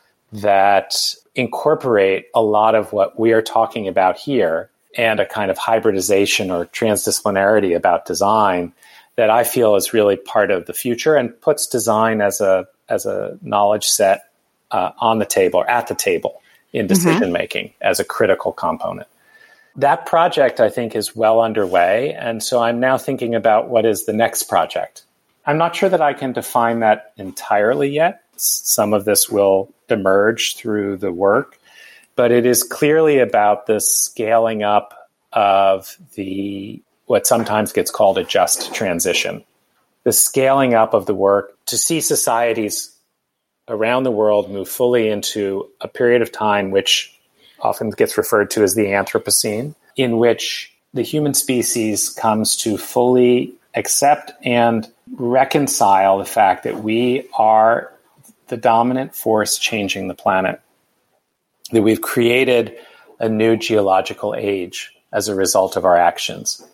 that incorporate a lot of what we are talking about here, and a kind of hybridization or transdisciplinarity about design that I feel is really part of the future and puts design as a as a knowledge set uh, on the table or at the table in decision making mm-hmm. as a critical component. That project, I think, is well underway. And so I'm now thinking about what is the next project. I'm not sure that I can define that entirely yet. Some of this will emerge through the work, but it is clearly about the scaling up of the what sometimes gets called a just transition. The scaling up of the work to see societies around the world move fully into a period of time which often gets referred to as the Anthropocene, in which the human species comes to fully accept and reconcile the fact that we are the dominant force changing the planet, that we've created a new geological age as a result of our actions.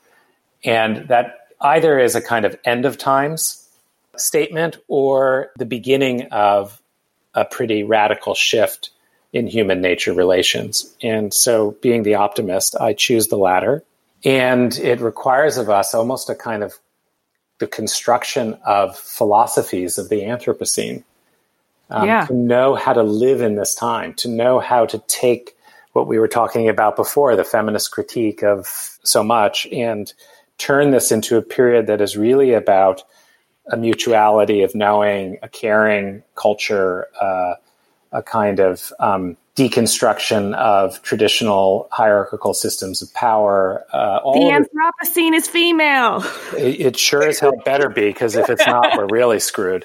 And that either is a kind of end of times statement or the beginning of a pretty radical shift in human nature relations. And so being the optimist, I choose the latter. And it requires of us almost a kind of the construction of philosophies of the Anthropocene. Um, yeah. To know how to live in this time, to know how to take what we were talking about before, the feminist critique of so much, and turn this into a period that is really about a mutuality of knowing, a caring culture, uh, a kind of um, deconstruction of traditional hierarchical systems of power. Uh, all the Anthropocene is female. It, it sure as hell better be, because if it's not, we're really screwed.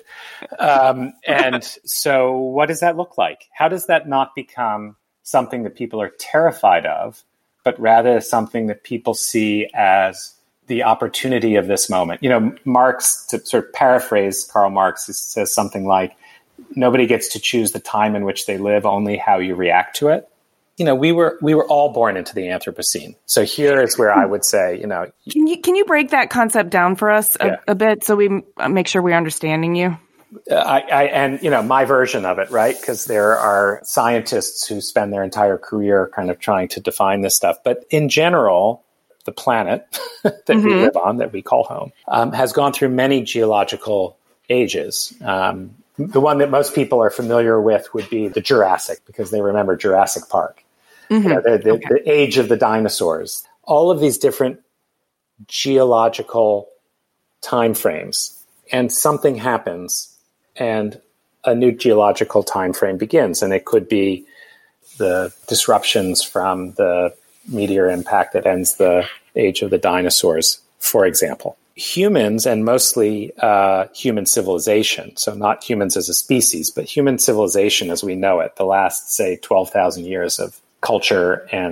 Um, and so what does that look like? How does that not become something that people are terrified of, but rather something that people see as the opportunity of this moment? You know, Marx, to sort of paraphrase Karl Marx, says something like, nobody gets to choose the time in which they live, only how you react to it. You know, we were we were all born into the Anthropocene. So here is where I would say, you know, can you can you break that concept down for us a, yeah. a bit so we make sure we're understanding you? Uh, I, I and you know my version of it, right? Because there are scientists who spend their entire career kind of trying to define this stuff. But in general, the planet that mm-hmm. we live on, that we call home, um, has gone through many geological ages. Um, the one that most people are familiar with would be the Jurassic, because they remember Jurassic Park, mm-hmm. you know, the, the, okay. the age of the dinosaurs. All of these different geological time frames, and something happens, and a new geological time frame begins. And it could be the disruptions from the meteor impact that ends the age of the dinosaurs, for example. Humans, and mostly uh, human civilization, so not humans as a species, but human civilization as we know it, the last, say, twelve thousand years of culture and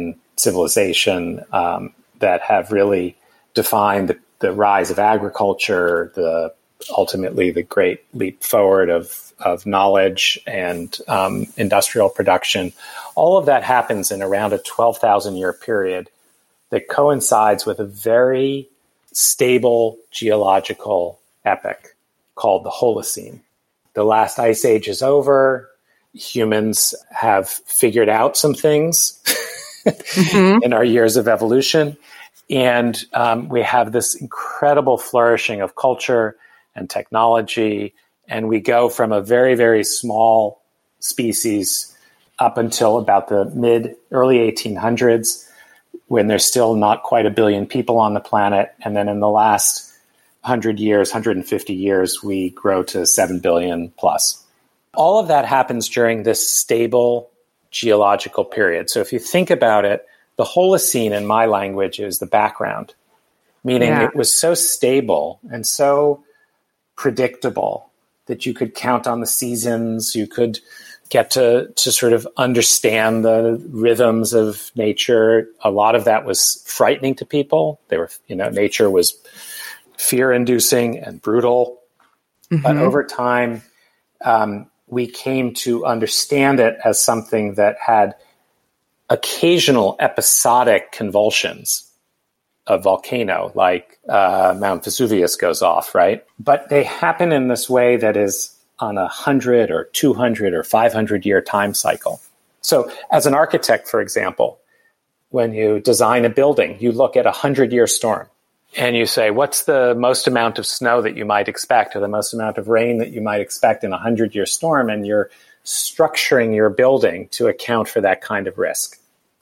civilization um, that have really defined the, the rise of agriculture, the ultimately the great leap forward of, of knowledge and um, industrial production. All of that happens in around a twelve thousand year period that coincides with a very stable geological epoch called the Holocene. The last ice age is over. Humans have figured out some things mm-hmm. in our years of evolution. And um, we have this incredible flourishing of culture and technology. And we go from a very, very small species up until about the mid, early eighteen hundreds, when there's still not quite a billion people on the planet. And then in the last one hundred years, one hundred fifty years, we grow to seven billion plus. All of that happens during this stable geological period. So if you think about it, the Holocene in my language is the background, meaning yeah. it was so stable and so predictable that you could count on the seasons, you could get to, to sort of understand the rhythms of nature. A lot of that was frightening to people. They were, you know, nature was fear-inducing and brutal. Mm-hmm. But over time, um, we came to understand it as something that had occasional episodic convulsions. A volcano like uh, Mount Vesuvius goes off, right? But they happen in this way that is on a hundred or two hundred or five hundred year time cycle. So as an architect, for example, when you design a building, you look at a hundred year storm and you say, what's the most amount of snow that you might expect or the most amount of rain that you might expect in a hundred year storm? And you're structuring your building to account for that kind of risk.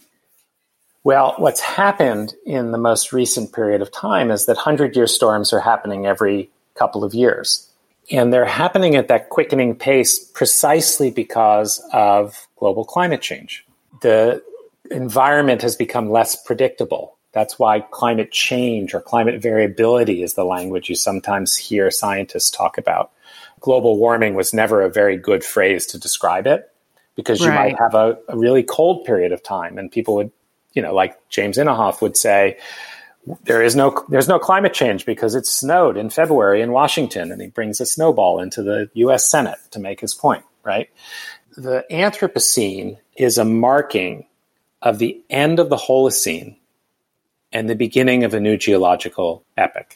Well, what's happened in the most recent period of time is that hundred-year storms are happening every couple of years. And they're happening at that quickening pace precisely because of global climate change. The environment has become less predictable. That's why climate change or climate variability is the language you sometimes hear scientists talk about. Global warming was never a very good phrase to describe it because you right. might have a, a really cold period of time and people would, you know, like James Inhofe would say, there is no, there's no climate change because it snowed in February in Washington, and he brings a snowball into the U S Senate to make his point, right? The Anthropocene is a marking of the end of the Holocene and the beginning of a new geological epoch.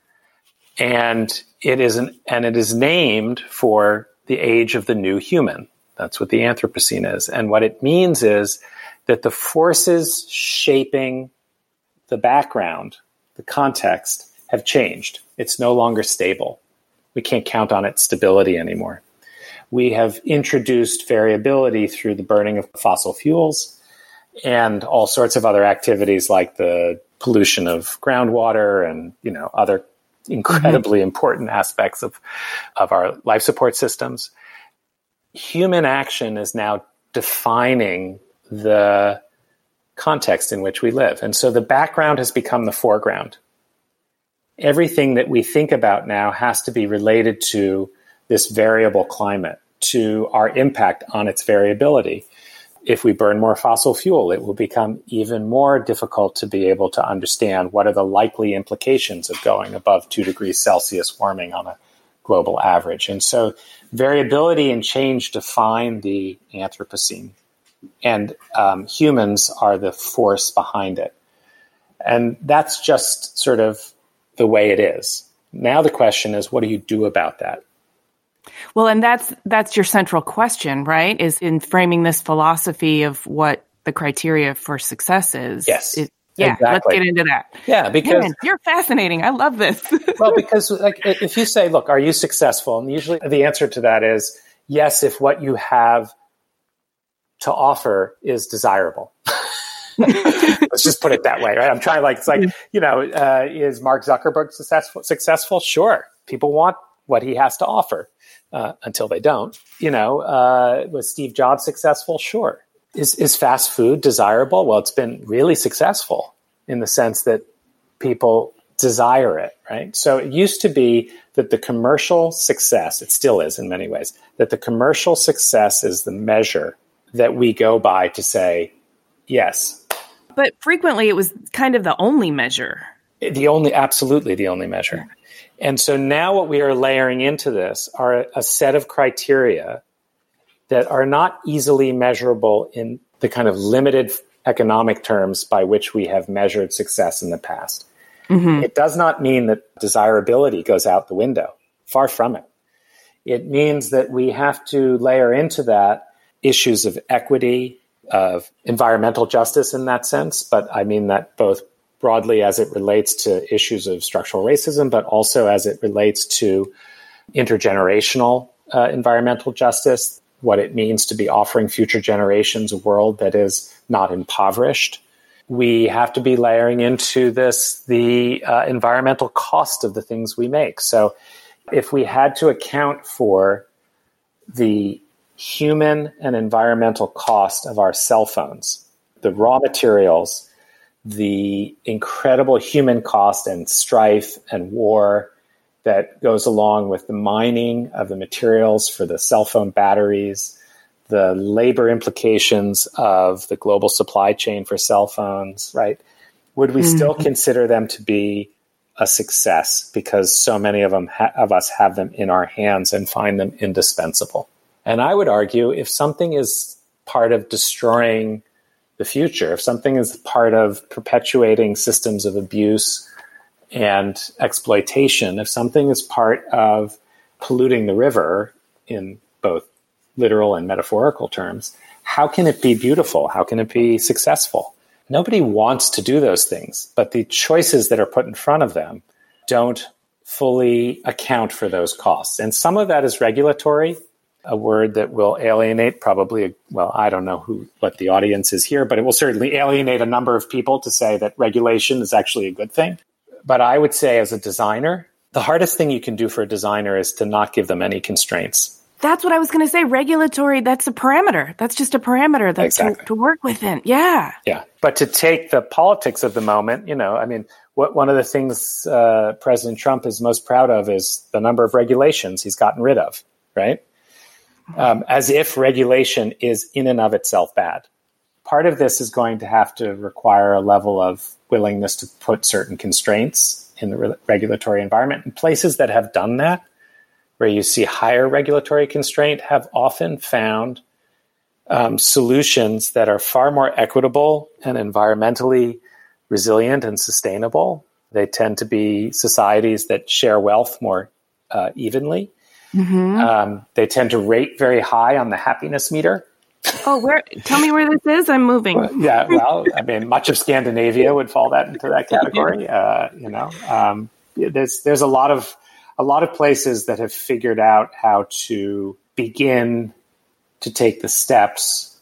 And it is an, and it is named for the age of the new human. That's what the Anthropocene is. And what it means is that the forces shaping the background, the context, have changed. It's no longer stable. We can't count on its stability anymore. We have introduced variability through the burning of fossil fuels and all sorts of other activities like the pollution of groundwater and, you know, other incredibly mm-hmm. important aspects of, of our life support systems. Human action is now defining the context in which we live. And so the background has become the foreground. Everything that we think about now has to be related to this variable climate, to our impact on its variability. If we burn more fossil fuel, it will become even more difficult to be able to understand what are the likely implications of going above two degrees Celsius warming on a global average. And so variability and change define the Anthropocene. And um, humans are the force behind it. And that's just sort of the way it is. Now the question is, what do you do about that? Well, and that's that's your central question, right? Is in framing this philosophy of what the criteria for success is. Yes. It, yeah, exactly. Let's get into that. Yeah, because Man, you're fascinating. I love this. Well, because like if you say, look, are you successful? And usually the answer to that is yes, if what you have to offer is desirable. Let's just put it that way, right? I'm trying like, it's like, you know, uh, is Mark Zuckerberg successful? Successful? Sure. People want what he has to offer uh, until they don't. You know, uh, was Steve Jobs successful? Sure. Is, is fast food desirable? Well, it's been really successful in the sense that people desire it, right? So it used to be that the commercial success, it still is in many ways, that the commercial success is the measure that we go by to say, yes, But frequently it was kind of the only measure. The only, absolutely the only measure. And so now what we are layering into this are a set of criteria that are not easily measurable in the kind of limited economic terms by which we have measured success in the past. Mm-hmm. It does not mean that desirability goes out the window. Far from it. It means that we have to layer into that issues of equity, of environmental justice in that sense, but I mean that both broadly as it relates to issues of structural racism, but also as it relates to intergenerational uh, environmental justice, what it means to be offering future generations a world that is not impoverished. We have to be layering into this the uh, environmental cost of the things we make. So if we had to account for the human and environmental cost of our cell phones, the raw materials, the incredible human cost and strife and war that goes along with the mining of the materials for the cell phone batteries, the labor implications of the global supply chain for cell phones, right? Would we mm-hmm. still consider them to be a success because so many of them ha- of us have them in our hands and find them indispensable? And I would argue if something is part of destroying the future, if something is part of perpetuating systems of abuse and exploitation, if something is part of polluting the river in both literal and metaphorical terms, how can it be beautiful? How can it be successful? Nobody wants to do those things, but the choices that are put in front of them don't fully account for those costs. And some of that is regulatory, a word that will alienate probably, well, I don't know who what the audience is here, but it will certainly alienate a number of people to say that regulation is actually a good thing. But I would say as a designer, the hardest thing you can do for a designer is to not give them any constraints. That's what I was going to say. Regulatory, that's a parameter. That's just a parameter that's exactly. to, to work within. Yeah. Yeah. But to take the politics of the moment, you know, I mean, what one of the things uh, President Trump is most proud of is the number of regulations he's gotten rid of, right? Um, as if regulation is in and of itself bad. Part of this is going to have to require a level of willingness to put certain constraints in the re- regulatory environment. And places that have done that, where you see higher regulatory constraint, have often found um, solutions that are far more equitable and environmentally resilient and sustainable. They tend to be societies that share wealth more uh, evenly. Mm-hmm. Um, they tend to rate very high on the happiness meter. Oh, where? Tell me where this is. I'm moving. Well, yeah, well, I mean, much of Scandinavia would fall that into that category. Uh, you know, um, there's there's a lot of a lot of places that have figured out how to begin to take the steps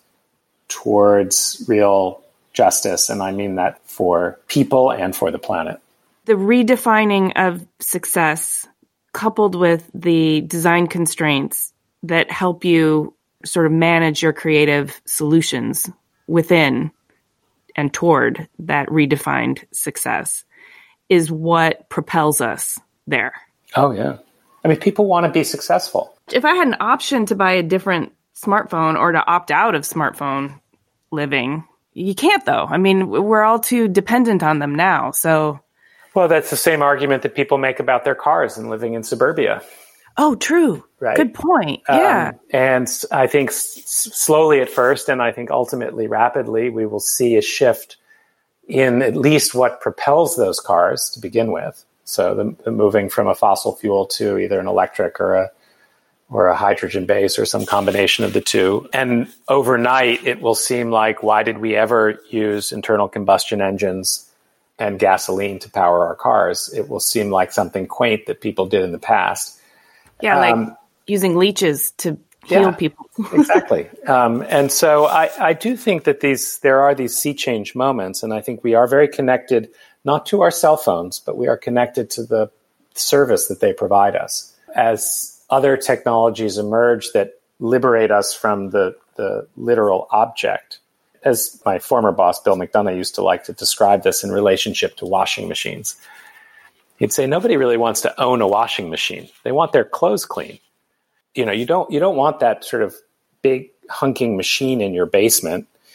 towards real justice, and I mean that for people and for the planet. The redefining of success, coupled with the design constraints that help you sort of manage your creative solutions within and toward that redefined success, is what propels us there. Oh, yeah. I mean, people want to be successful. If I had an option to buy a different smartphone or to opt out of smartphone living, you can't, though. I mean, we're all too dependent on them now, so... Well, that's the same argument that people make about their cars and living in suburbia. Oh, true. Right. Good point. Yeah. Um, and I think s- slowly at first, and I think ultimately rapidly, we will see a shift in at least what propels those cars to begin with. So the, the moving from a fossil fuel to either an electric or a or a hydrogen base or some combination of the two. And overnight, it will seem like, why did we ever use internal combustion engines and gasoline to power our cars? It will seem like something quaint that people did in the past. Yeah, like um, using leeches to heal yeah, people. Exactly. Um, and so I, I do think that these there are these sea change moments, and I think we are very connected, not to our cell phones, but we are connected to the service that they provide us. As other technologies emerge that liberate us from the, the literal object, as my former boss, Bill McDonough, used to like to describe this in relationship to washing machines. He'd say, nobody really wants to own a washing machine. They want their clothes clean. You know, you don't you don't want that sort of big hunking machine in your basement.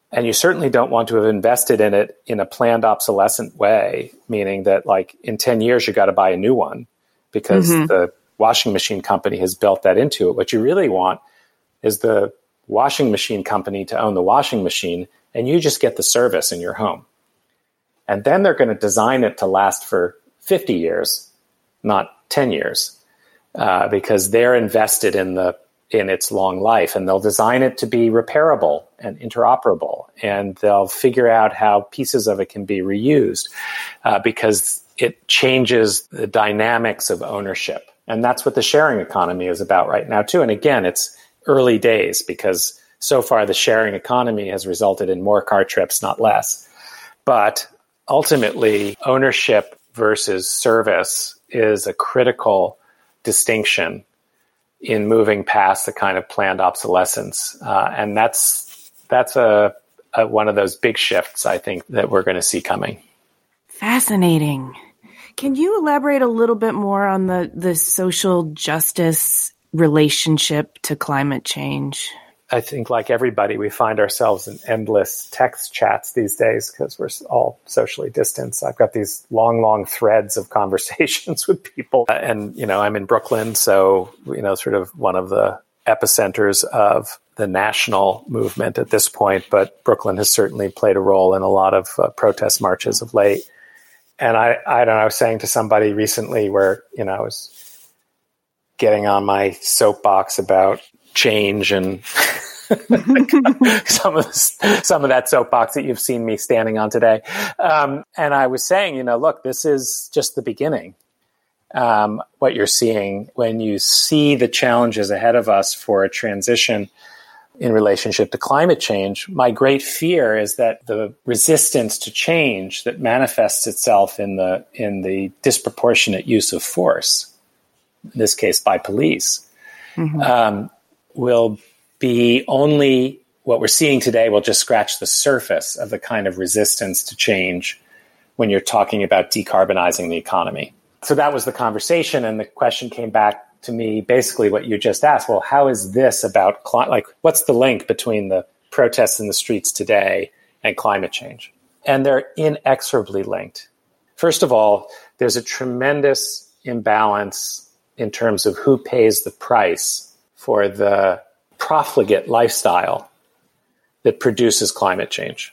And you certainly don't want to have invested in it in a planned obsolescent way, meaning that like in ten years, you got to buy a new one because mm-hmm. the washing machine company has built that into it. What you really want is the washing machine company to own the washing machine, and you just get the service in your home. And then they're going to design it to last for fifty years, not ten years, uh, because they're invested in the in its long life, and they'll design it to be repairable and interoperable, and they'll figure out how pieces of it can be reused uh, because it changes the dynamics of ownership. And that's what the sharing economy is about right now, too. And again, it's early days because so far the sharing economy has resulted in more car trips, not less. But ultimately, ownership versus service is a critical distinction in moving past the kind of planned obsolescence. Uh, and that's that's a, a one of those big shifts, I think, that we're going to see coming. Fascinating. Can you elaborate a little bit more on the, the social justice relationship to climate change? I think like everybody, we find ourselves in endless text chats these days because we're all socially distanced. I've got these long, long threads of conversations with people. And, you know, I'm in Brooklyn, so, you know, sort of one of the epicenters of the national movement at this point. But Brooklyn has certainly played a role in a lot of uh, protest marches of late. And I, I don't know, I was saying to somebody recently where, you know, I was getting on my soapbox about change and some of the, some of that soapbox that you've seen me standing on today. Um, and I was saying, you know, look, this is just the beginning. Um, what you're seeing when you see the challenges ahead of us for a transition in relationship to climate change, my great fear is that the resistance to change that manifests itself in the in the disproportionate use of force, in this case by police, mm-hmm. um, will be only what we're seeing today will just scratch the surface of the kind of resistance to change when you're talking about decarbonizing the economy. So that was the conversation, and the question came back to me, basically what you just asked. Well, how is this about, cli- like, what's the link between the protests in the streets today and climate change? And they're inexorably linked. First of all, there's a tremendous imbalance in terms of who pays the price for the profligate lifestyle that produces climate change.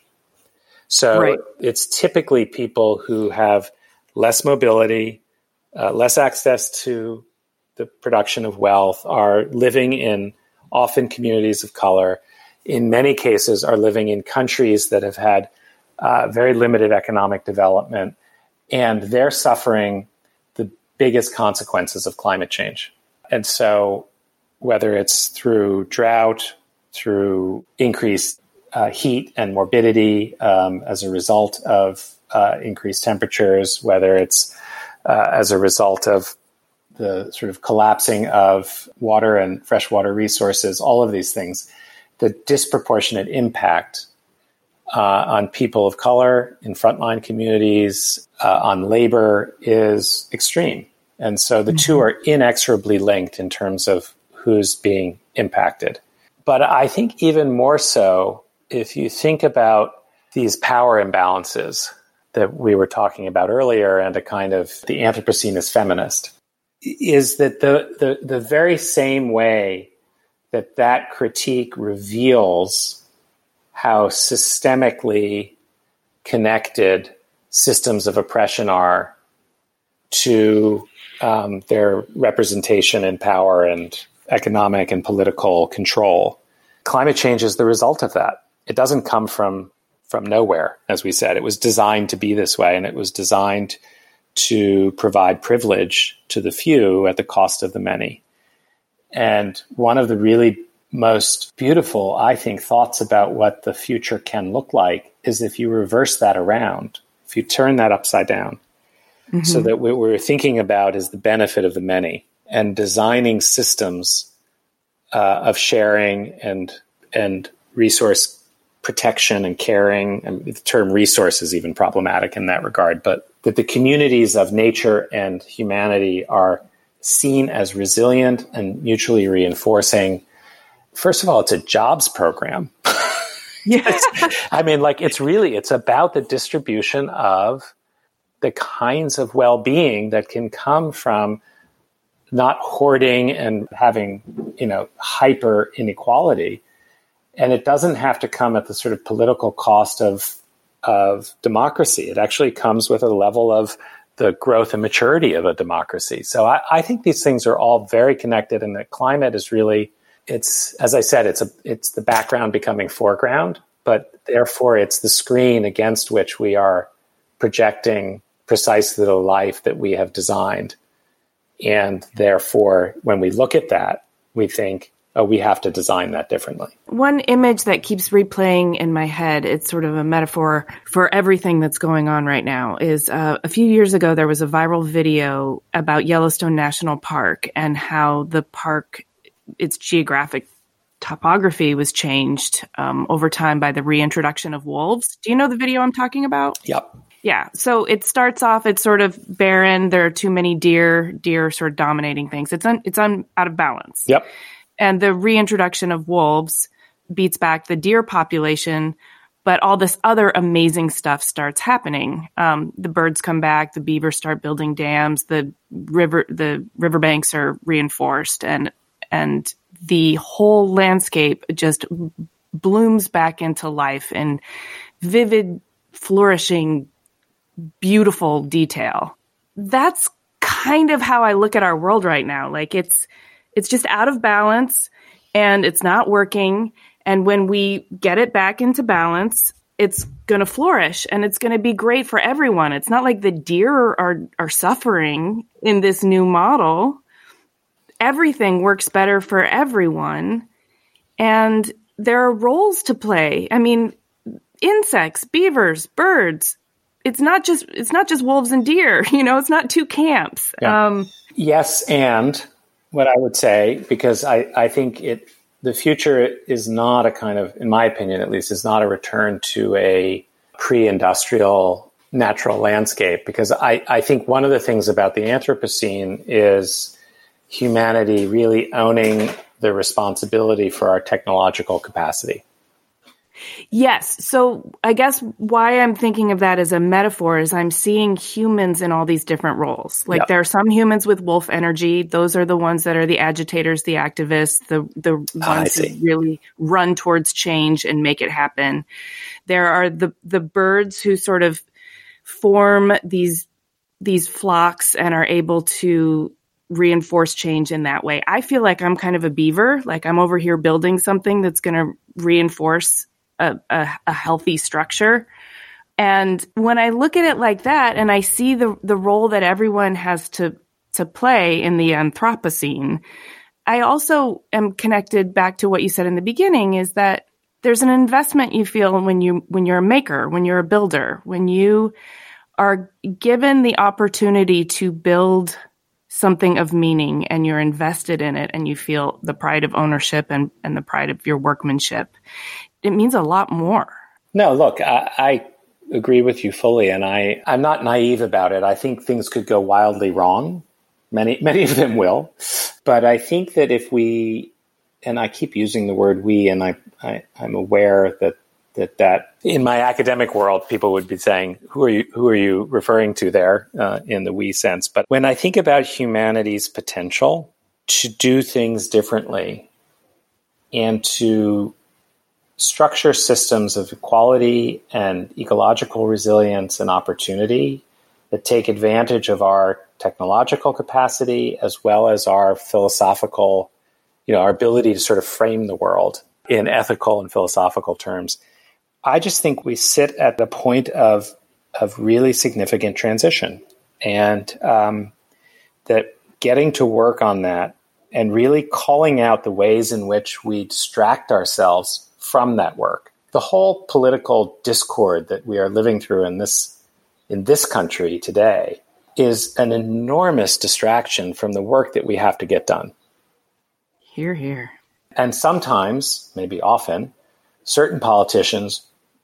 So right. It's typically people who have less mobility, uh, less access to the production of wealth, are living in often communities of color, in many cases are living in countries that have had uh, very limited economic development, and they're suffering the biggest consequences of climate change. And so whether it's through drought, through increased uh, heat and morbidity um, as a result of uh, increased temperatures, whether it's uh, as a result of the sort of collapsing of water and freshwater resources, all of these things, the disproportionate impact uh, on people of color in frontline communities, uh, on labor is extreme. And so the mm-hmm. two are inexorably linked in terms of who's being impacted. But I think even more so, if you think about these power imbalances that we were talking about earlier, and a kind of the Anthropocene as feminist, is that the, the, the very same way that that critique reveals how systemically connected systems of oppression are to um, their representation in power and economic and political control. Climate change is the result of that. It doesn't come from, from nowhere, as we said. It was designed to be this way, and it was designed to provide privilege to the few at the cost of the many. And one of the really most beautiful, I think, thoughts about what the future can look like is if you reverse that around, if you turn that upside down, mm-hmm. so that what we're thinking about is the benefit of the many, and designing systems uh, of sharing and and resource protection and caring. And the term resource is even problematic in that regard, but that the communities of nature and humanity are seen as resilient and mutually reinforcing. First of all, it's a jobs program. Yeah. I mean, like, it's really, it's about the distribution of the kinds of well-being that can come from not hoarding and having, you know, hyper inequality. And it doesn't have to come at the sort of political cost of, of democracy. It actually comes with a level of the growth and maturity of a democracy. So I, I think these things are all very connected, and that climate is really, it's, as I said, it's a, it's the background becoming foreground, but therefore it's the screen against which we are projecting precisely the life that we have designed. And therefore, when we look at that, we think, oh, we have to design that differently. One image that keeps replaying in my head, it's sort of a metaphor for everything that's going on right now, is uh, a few years ago, there was a viral video about Yellowstone National Park and how the park, its geographic topography was changed um, over time by the reintroduction of wolves. Do you know the video I'm talking about? Yep. Yeah. So it starts off, it's sort of barren. There are too many deer, deer sort of dominating things. It's un, it's un, out of balance. Yep. And the reintroduction of wolves beats back the deer population, but all this other amazing stuff starts happening. Um, the birds come back, the beavers start building dams, the river, the riverbanks are reinforced, and and the whole landscape just blooms back into life in vivid, flourishing, beautiful detail. That's kind of how I look at our world right now. Like it's It's just out of balance and it's not working. And when we get it back into balance, it's going to flourish and it's going to be great for everyone. It's not like the deer are, are suffering in this new model. Everything works better for everyone. And there are roles to play. I mean, insects, beavers, birds. It's not just, it's not just wolves and deer, you know, it's not two camps. Yeah. Um, yes. And what I would say, because I, I think it, the future is not a kind of, in my opinion at least, is not a return to a pre-industrial natural landscape. Because I, I think one of the things about the Anthropocene is humanity really owning the responsibility for our technological capacity. Yes. So I guess why I'm thinking of that as a metaphor is I'm seeing humans in all these different roles. Like yep. There are some humans with wolf energy. Those are the ones that are the agitators, the activists, the, the oh, ones who really run towards change and make it happen. There are the, the birds who sort of form these, these flocks and are able to reinforce change in that way. I feel like I'm kind of a beaver. Like I'm over here building something that's going to reinforce A, a, a healthy structure. And when I look at it like that, and I see the the role that everyone has to to play in the Anthropocene, I also am connected back to what you said in the beginning, is that there's an investment you feel when you when you're a maker, when you're a builder, when you are given the opportunity to build something of meaning and you're invested in it and you feel the pride of ownership and, and the pride of your workmanship. It means a lot more. No, look, I, I agree with you fully, and I, I'm not naive about it. I think things could go wildly wrong. Many, many of them will. But I think that if we, and I keep using the word we, and I, I, I'm aware that, that that in my academic world, people would be saying, who are you, who are you referring to there uh, in the we sense? But when I think about humanity's potential to do things differently and to structure systems of equality and ecological resilience and opportunity that take advantage of our technological capacity as well as our philosophical, you know, our ability to sort of frame the world in ethical and philosophical terms. I just think we sit at the point of of really significant transition, and um, that getting to work on that and really calling out the ways in which we distract ourselves from that work. The whole political discord that we are living through in this in this country today is an enormous distraction from the work that we have to get done. Hear, hear. And sometimes, maybe often, certain politicians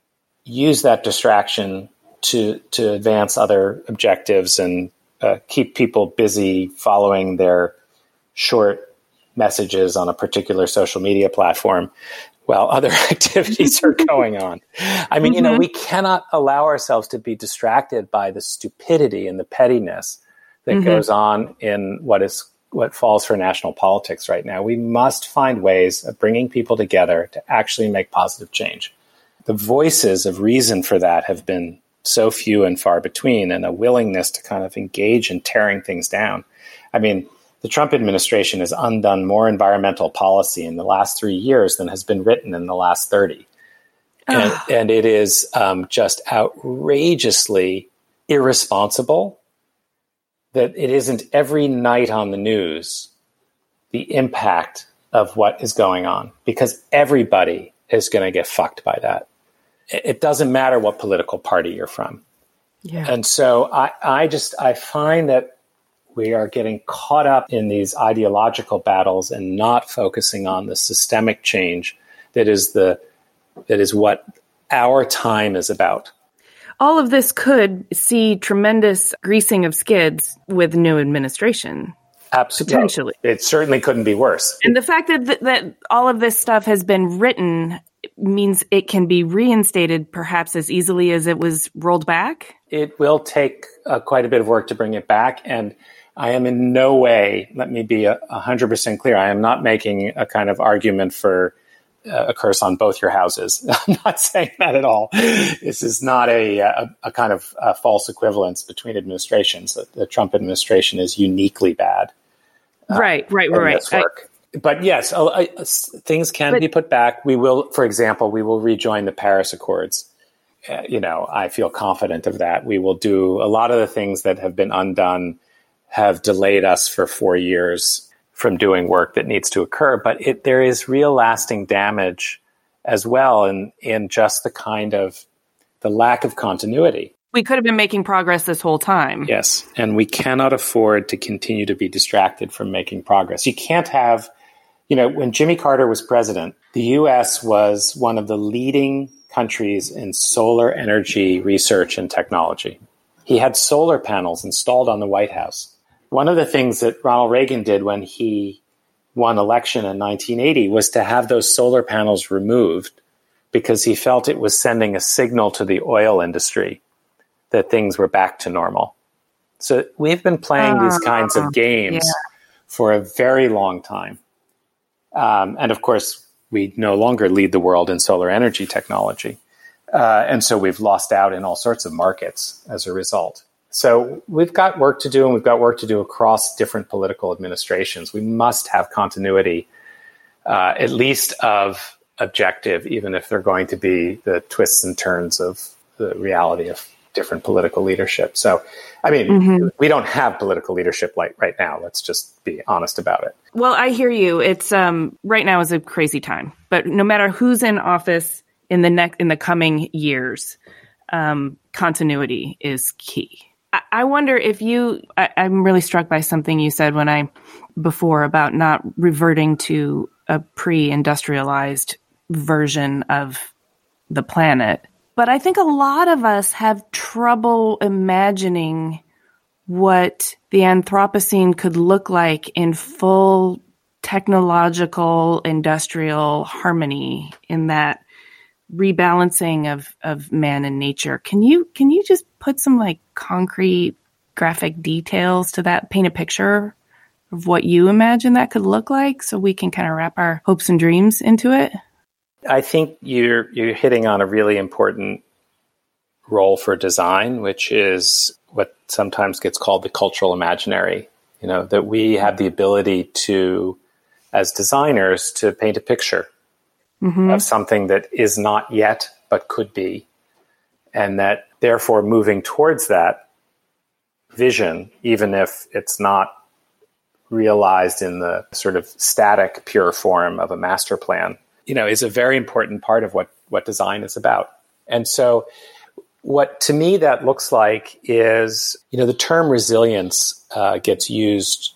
use that distraction to to advance other objectives and uh, keep people busy following their short messages on a particular social media platform. while other activities are going on. I mean, mm-hmm. you know, we cannot allow ourselves to be distracted by the stupidity and the pettiness that mm-hmm. goes on in what is what falls for national politics right now. We must find ways of bringing people together to actually make positive change. The voices of reason for that have been so few and far between, and a willingness to kind of engage in tearing things down. I mean, the Trump administration has undone more environmental policy in the last three years than has been written in the last thirty. And, and it is um, just outrageously irresponsible that it isn't every night on the news the impact of what is going on, because everybody is going to get fucked by that. It doesn't matter what political party you're from. Yeah. And so I, I just, I find that we are getting caught up in these ideological battles and not focusing on the systemic change that is the, that is what our time is about. All of this could see tremendous greasing of skids with new administration. Absolutely. Potentially. It certainly couldn't be worse. And the fact that, th- that all of this stuff has been written means it can be reinstated perhaps as easily as it was rolled back? It will take uh, quite a bit of work to bring it back. And I am in no way, let me be a hundred percent clear, I am not making a kind of argument for uh, a curse on both your houses. I'm not saying that at all. This is not a, a, a kind of uh, false equivalence between administrations. The, the Trump administration is uniquely bad. Uh, right, right, right. I, but yes, uh, uh, things can but, be put back. We will, for example, we will rejoin the Paris Accords. Uh, you know, I feel confident of that. We will do a lot of the things that have been undone, have delayed us for four years from doing work that needs to occur. But it, there is real lasting damage as well in, in just the kind of the lack of continuity. We could have been making progress this whole time. Yes. And we cannot afford to continue to be distracted from making progress. You can't have, you know, when Jimmy Carter was president, the U S was one of the leading countries in solar energy research and technology. He had solar panels installed on the White House. One of the things that Ronald Reagan did when he won election in nineteen eighty was to have those solar panels removed because he felt it was sending a signal to the oil industry that things were back to normal. So we've been playing uh, these kinds of games yeah. for a very long time. Um, and of course, we no longer lead the world in solar energy technology. Uh, and so we've lost out in all sorts of markets as a result. So we've got work to do, and we've got work to do across different political administrations. We must have continuity, uh, at least of objective, even if they're going to be the twists and turns of the reality of different political leadership. So, I mean, mm-hmm. we don't have political leadership like right now. Let's just be honest about it. Well, I hear you. It's um, right now is a crazy time, but no matter who's in office in the next in the coming years, um, continuity is key. I, I wonder if you. I, I'm really struck by something you said when I before about not reverting to a pre-industrialized version of the planet. But I think a lot of us have trouble imagining what the Anthropocene could look like in full technological industrial harmony, in that rebalancing of, of man and nature. Can you can you just put some like concrete graphic details to that, paint a picture of what you imagine that could look like so we can kind of wrap our hopes and dreams into it? I think you're you're hitting on a really important role for design, which is what sometimes gets called the cultural imaginary. You know, that we have the ability to, as designers, to paint a picture mm-hmm. of something that is not yet but could be, and that therefore moving towards that vision, even if it's not realized in the sort of static, pure form of a master plan, you know, is a very important part of what, what design is about. And so what to me that looks like is, you know, the term resilience uh, gets used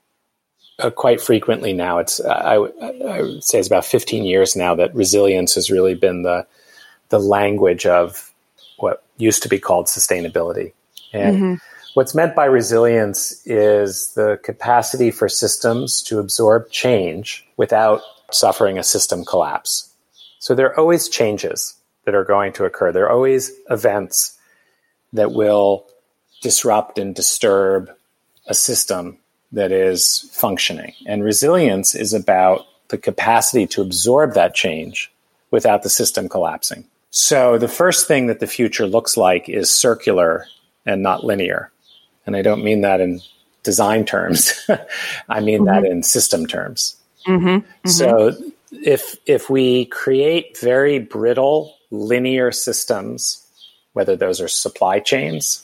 uh, quite frequently now. It's, uh, I, I would say it's about fifteen years now that resilience has really been the, the language of what used to be called sustainability. And mm-hmm. what's meant by resilience is the capacity for systems to absorb change without suffering a system collapse. So there are always changes that are going to occur. There are always events that will disrupt and disturb a system that is functioning. And resilience is about the capacity to absorb that change without the system collapsing. So the first thing that the future looks like is circular and not linear. And I don't mean that in design terms. I mean mm-hmm. that in system terms. Mm-hmm. Mm-hmm. So if if we create very brittle linear systems, whether those are supply chains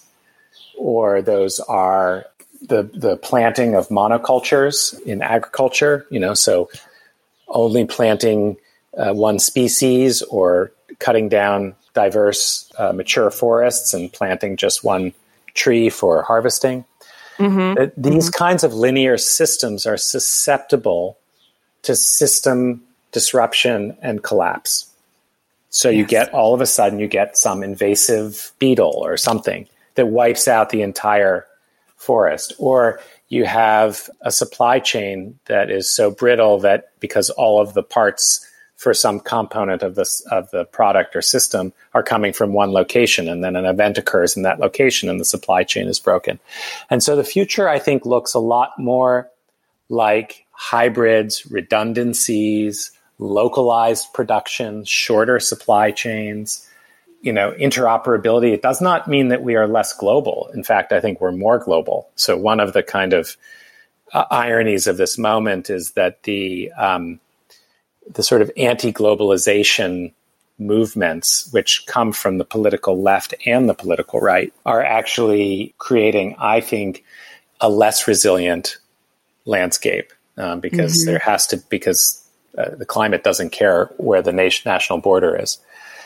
or those are the the planting of monocultures in agriculture, you know, so only planting uh, one species or cutting down diverse uh, mature forests and planting just one tree for harvesting. Mm-hmm. Uh, these mm-hmm. kinds of linear systems are susceptible to system disruption and collapse. So yes. you get all of a sudden, you get some invasive beetle or something that wipes out the entire forest. Or you have a supply chain that is so brittle that because all of the parts for some component of this of the product or system are coming from one location, and then an event occurs in that location and the supply chain is broken. And so the future, I think, looks a lot more like hybrids, redundancies, localized production, shorter supply chains, you know, interoperability. It does not mean that we are less global. In fact, I think we're more global. So one of the kind of uh, ironies of this moment is that the um, the sort of anti-globalization movements, which come from the political left and the political right, are actually creating, I think, a less resilient landscape um, because mm-hmm. there has to, because uh, the climate doesn't care where the nation, national border is.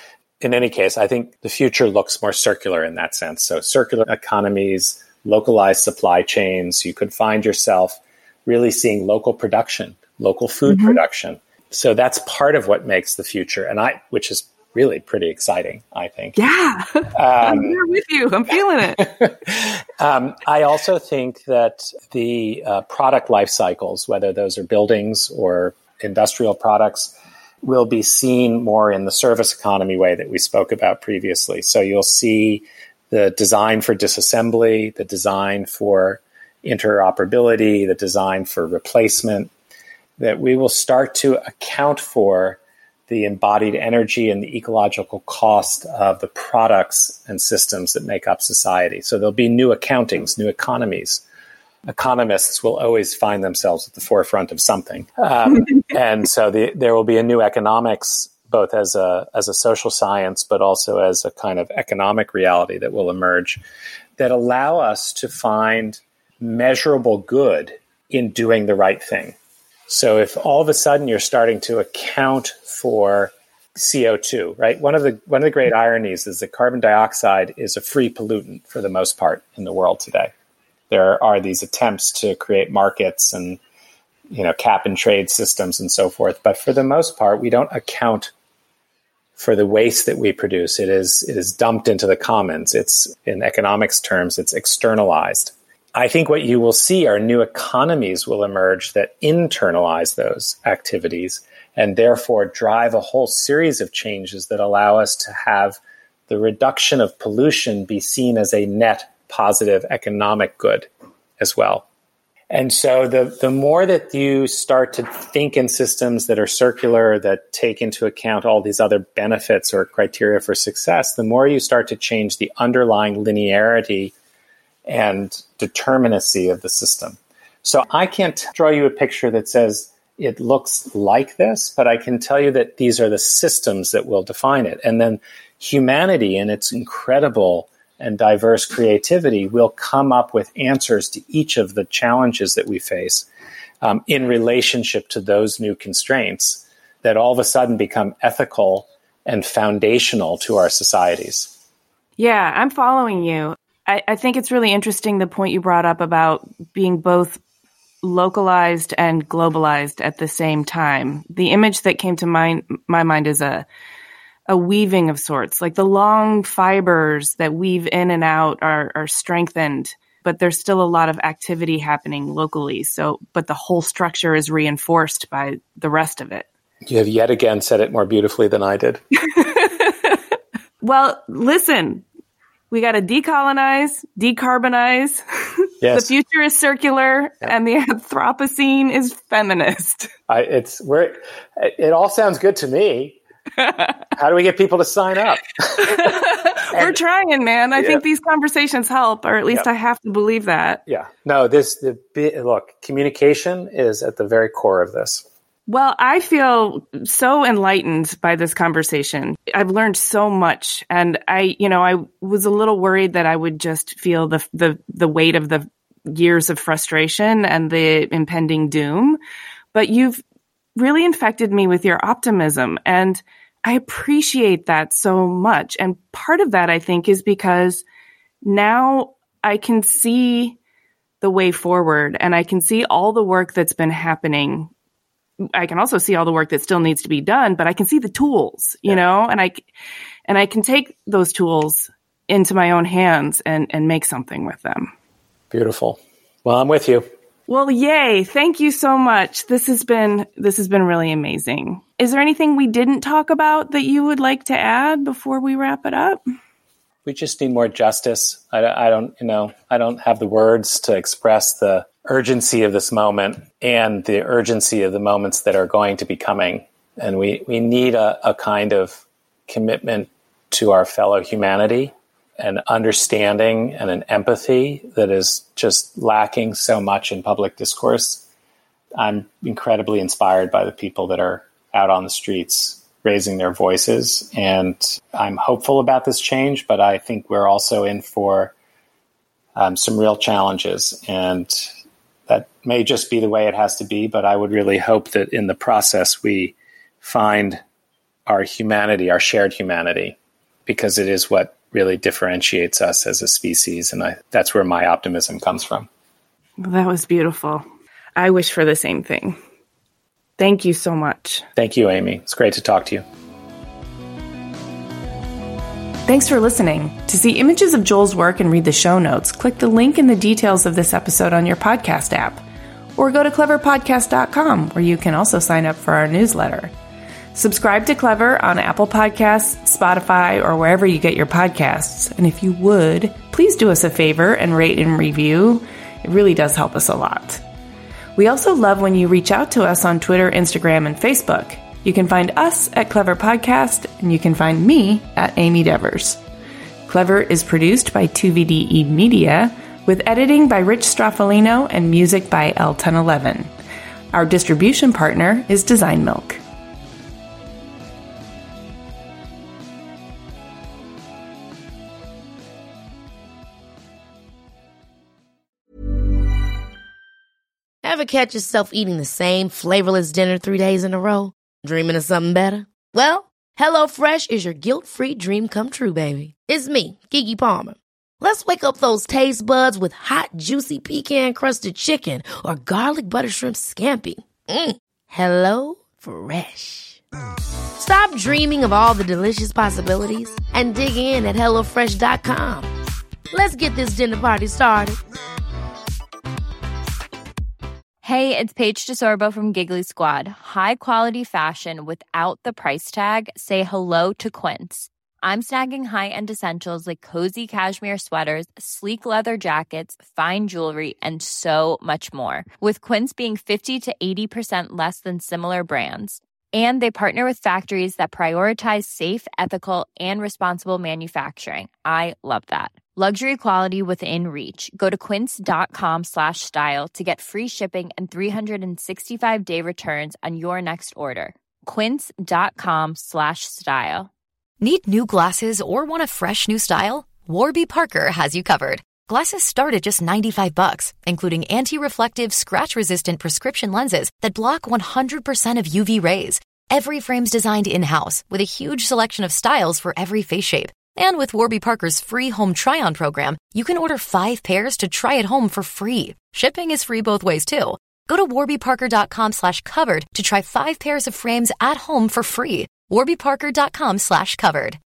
In any case, I think the future looks more circular in that sense. So circular economies, localized supply chains, you could find yourself really seeing local production, local food mm-hmm. production. So that's part of what makes the future, and I, which is really pretty exciting, I think. Yeah, um, I'm here with you. I'm feeling it. um, I also think that the uh, product life cycles, whether those are buildings or industrial products, will be seen more in the service economy way that we spoke about previously. So you'll see the design for disassembly, the design for interoperability, the design for replacement, that we will start to account for the embodied energy and the ecological cost of the products and systems that make up society. So there'll be new accountings, new economies. Economists will always find themselves at the forefront of something. Um, and so the, there will be a new economics, both as a, as a social science, but also as a kind of economic reality that will emerge that allow us to find measurable good in doing the right thing. So if all of a sudden you're starting to account for C O two, right? One of the one of the great ironies is that carbon dioxide is a free pollutant for the most part in the world today. There are these attempts to create markets and, you know, cap and trade systems and so forth, but for the most part, we don't account for the waste that we produce. It is it is dumped into the commons. It's, in economics terms, it's externalized. I think what you will see are new economies will emerge that internalize those activities and therefore drive a whole series of changes that allow us to have the reduction of pollution be seen as a net positive economic good as well. And so the, the more that you start to think in systems that are circular, that take into account all these other benefits or criteria for success, the more you start to change the underlying linearity and determinacy of the system. So I can't draw you a picture that says it looks like this, but I can tell you that these are the systems that will define it. And then humanity in its incredible and diverse creativity will come up with answers to each of the challenges that we face um, in relationship to those new constraints that all of a sudden become ethical and foundational to our societies. Yeah, I'm following you. I, I think it's really interesting the point you brought up about being both localized and globalized at the same time. The image that came to mind, my mind is a a weaving of sorts, like the long fibers that weave in and out are, are strengthened, but there's still a lot of activity happening locally. So, but the whole structure is reinforced by the rest of it. You have yet again said it more beautifully than I did. Well, listen, we got to decolonize, decarbonize. Yes. The future is circular, yeah. And the Anthropocene is feminist. I, it's we're, it all sounds good to me. How do we get people to sign up? We're and, trying, man. I yeah. think these conversations help, or at least yeah. I have to believe that. Yeah. No, this, the look, communication is at the very core of this. Well, I feel so enlightened by this conversation. I've learned so much, and I, you know, I was a little worried that I would just feel the the the weight of the years of frustration and the impending doom. But you've really infected me with your optimism, and I appreciate that so much. And part of that, I think, is because now I can see the way forward, and I can see all the work that's been happening. I can also see all the work that still needs to be done, but I can see the tools, you yeah. know, and I, and I can take those tools into my own hands and, and make something with them. Beautiful. Well, I'm with you. Well, yay. Thank you so much. This has been, this has been really amazing. Is there anything we didn't talk about that you would like to add before we wrap it up? We just need more justice. I, I don't, you know, I don't have the words to express the urgency of this moment and the urgency of the moments that are going to be coming. And we, we need a, a kind of commitment to our fellow humanity, an understanding and an empathy that is just lacking so much in public discourse. I'm incredibly inspired by the people that are out on the streets raising their voices, and I'm hopeful about this change, but I think we're also in for um, some real challenges, and that may just be the way it has to be, but I would really hope that in the process we find our humanity, our shared humanity, because it is what really differentiates us as a species, and I, that's where my optimism comes from. Well, that was beautiful. I wish for the same thing. Thank you so much. Thank you, Amy. It's great to talk to you. Thanks for listening. To see images of Joel's work and read the show notes, click the link in the details of this episode on your podcast app, or go to clever podcast dot com, where you can also sign up for our newsletter. Subscribe to Clever on Apple Podcasts, Spotify, or wherever you get your podcasts. And if you would, please do us a favor and rate and review. It really does help us a lot. We also love when you reach out to us on Twitter, Instagram, and Facebook. You can find us at Clever Podcast, and you can find me at Amy Devers. Clever is produced by two V D E Media, with editing by Rich Straffolino and music by L ten eleven. Our distribution partner is Design Milk. Ever catch yourself eating the same flavorless dinner three days in a row? Dreaming of something better? Well, HelloFresh is your guilt-free dream come true, baby. It's me, Keke Palmer. Let's wake up those taste buds with hot, juicy pecan-crusted chicken or garlic butter shrimp scampi. Mm. Hello Fresh. Stop dreaming of all the delicious possibilities and dig in at hello fresh dot com. Let's get this dinner party started. Hey, it's Paige DeSorbo from Giggly Squad. High quality fashion without the price tag. Say hello to Quince. I'm snagging high-end essentials like cozy cashmere sweaters, sleek leather jackets, fine jewelry, and so much more. With Quince being fifty to eighty percent less than similar brands. And they partner with factories that prioritize safe, ethical, and responsible manufacturing. I love that. Luxury quality within reach. Go to quince.com slash style to get free shipping and three sixty-five day returns on your next order. Quince.com slash style. Need new glasses or want a fresh new style? Warby Parker has you covered. Glasses start at just ninety-five bucks, including anti-reflective, scratch-resistant prescription lenses that block one hundred percent of U V rays. Every frame's designed in-house with a huge selection of styles for every face shape. And with Warby Parker's free home try-on program, you can order five pairs to try at home for free. Shipping is free both ways, too. Go to warbyparker.com slash covered to try five pairs of frames at home for free. warbyparker.com slash covered.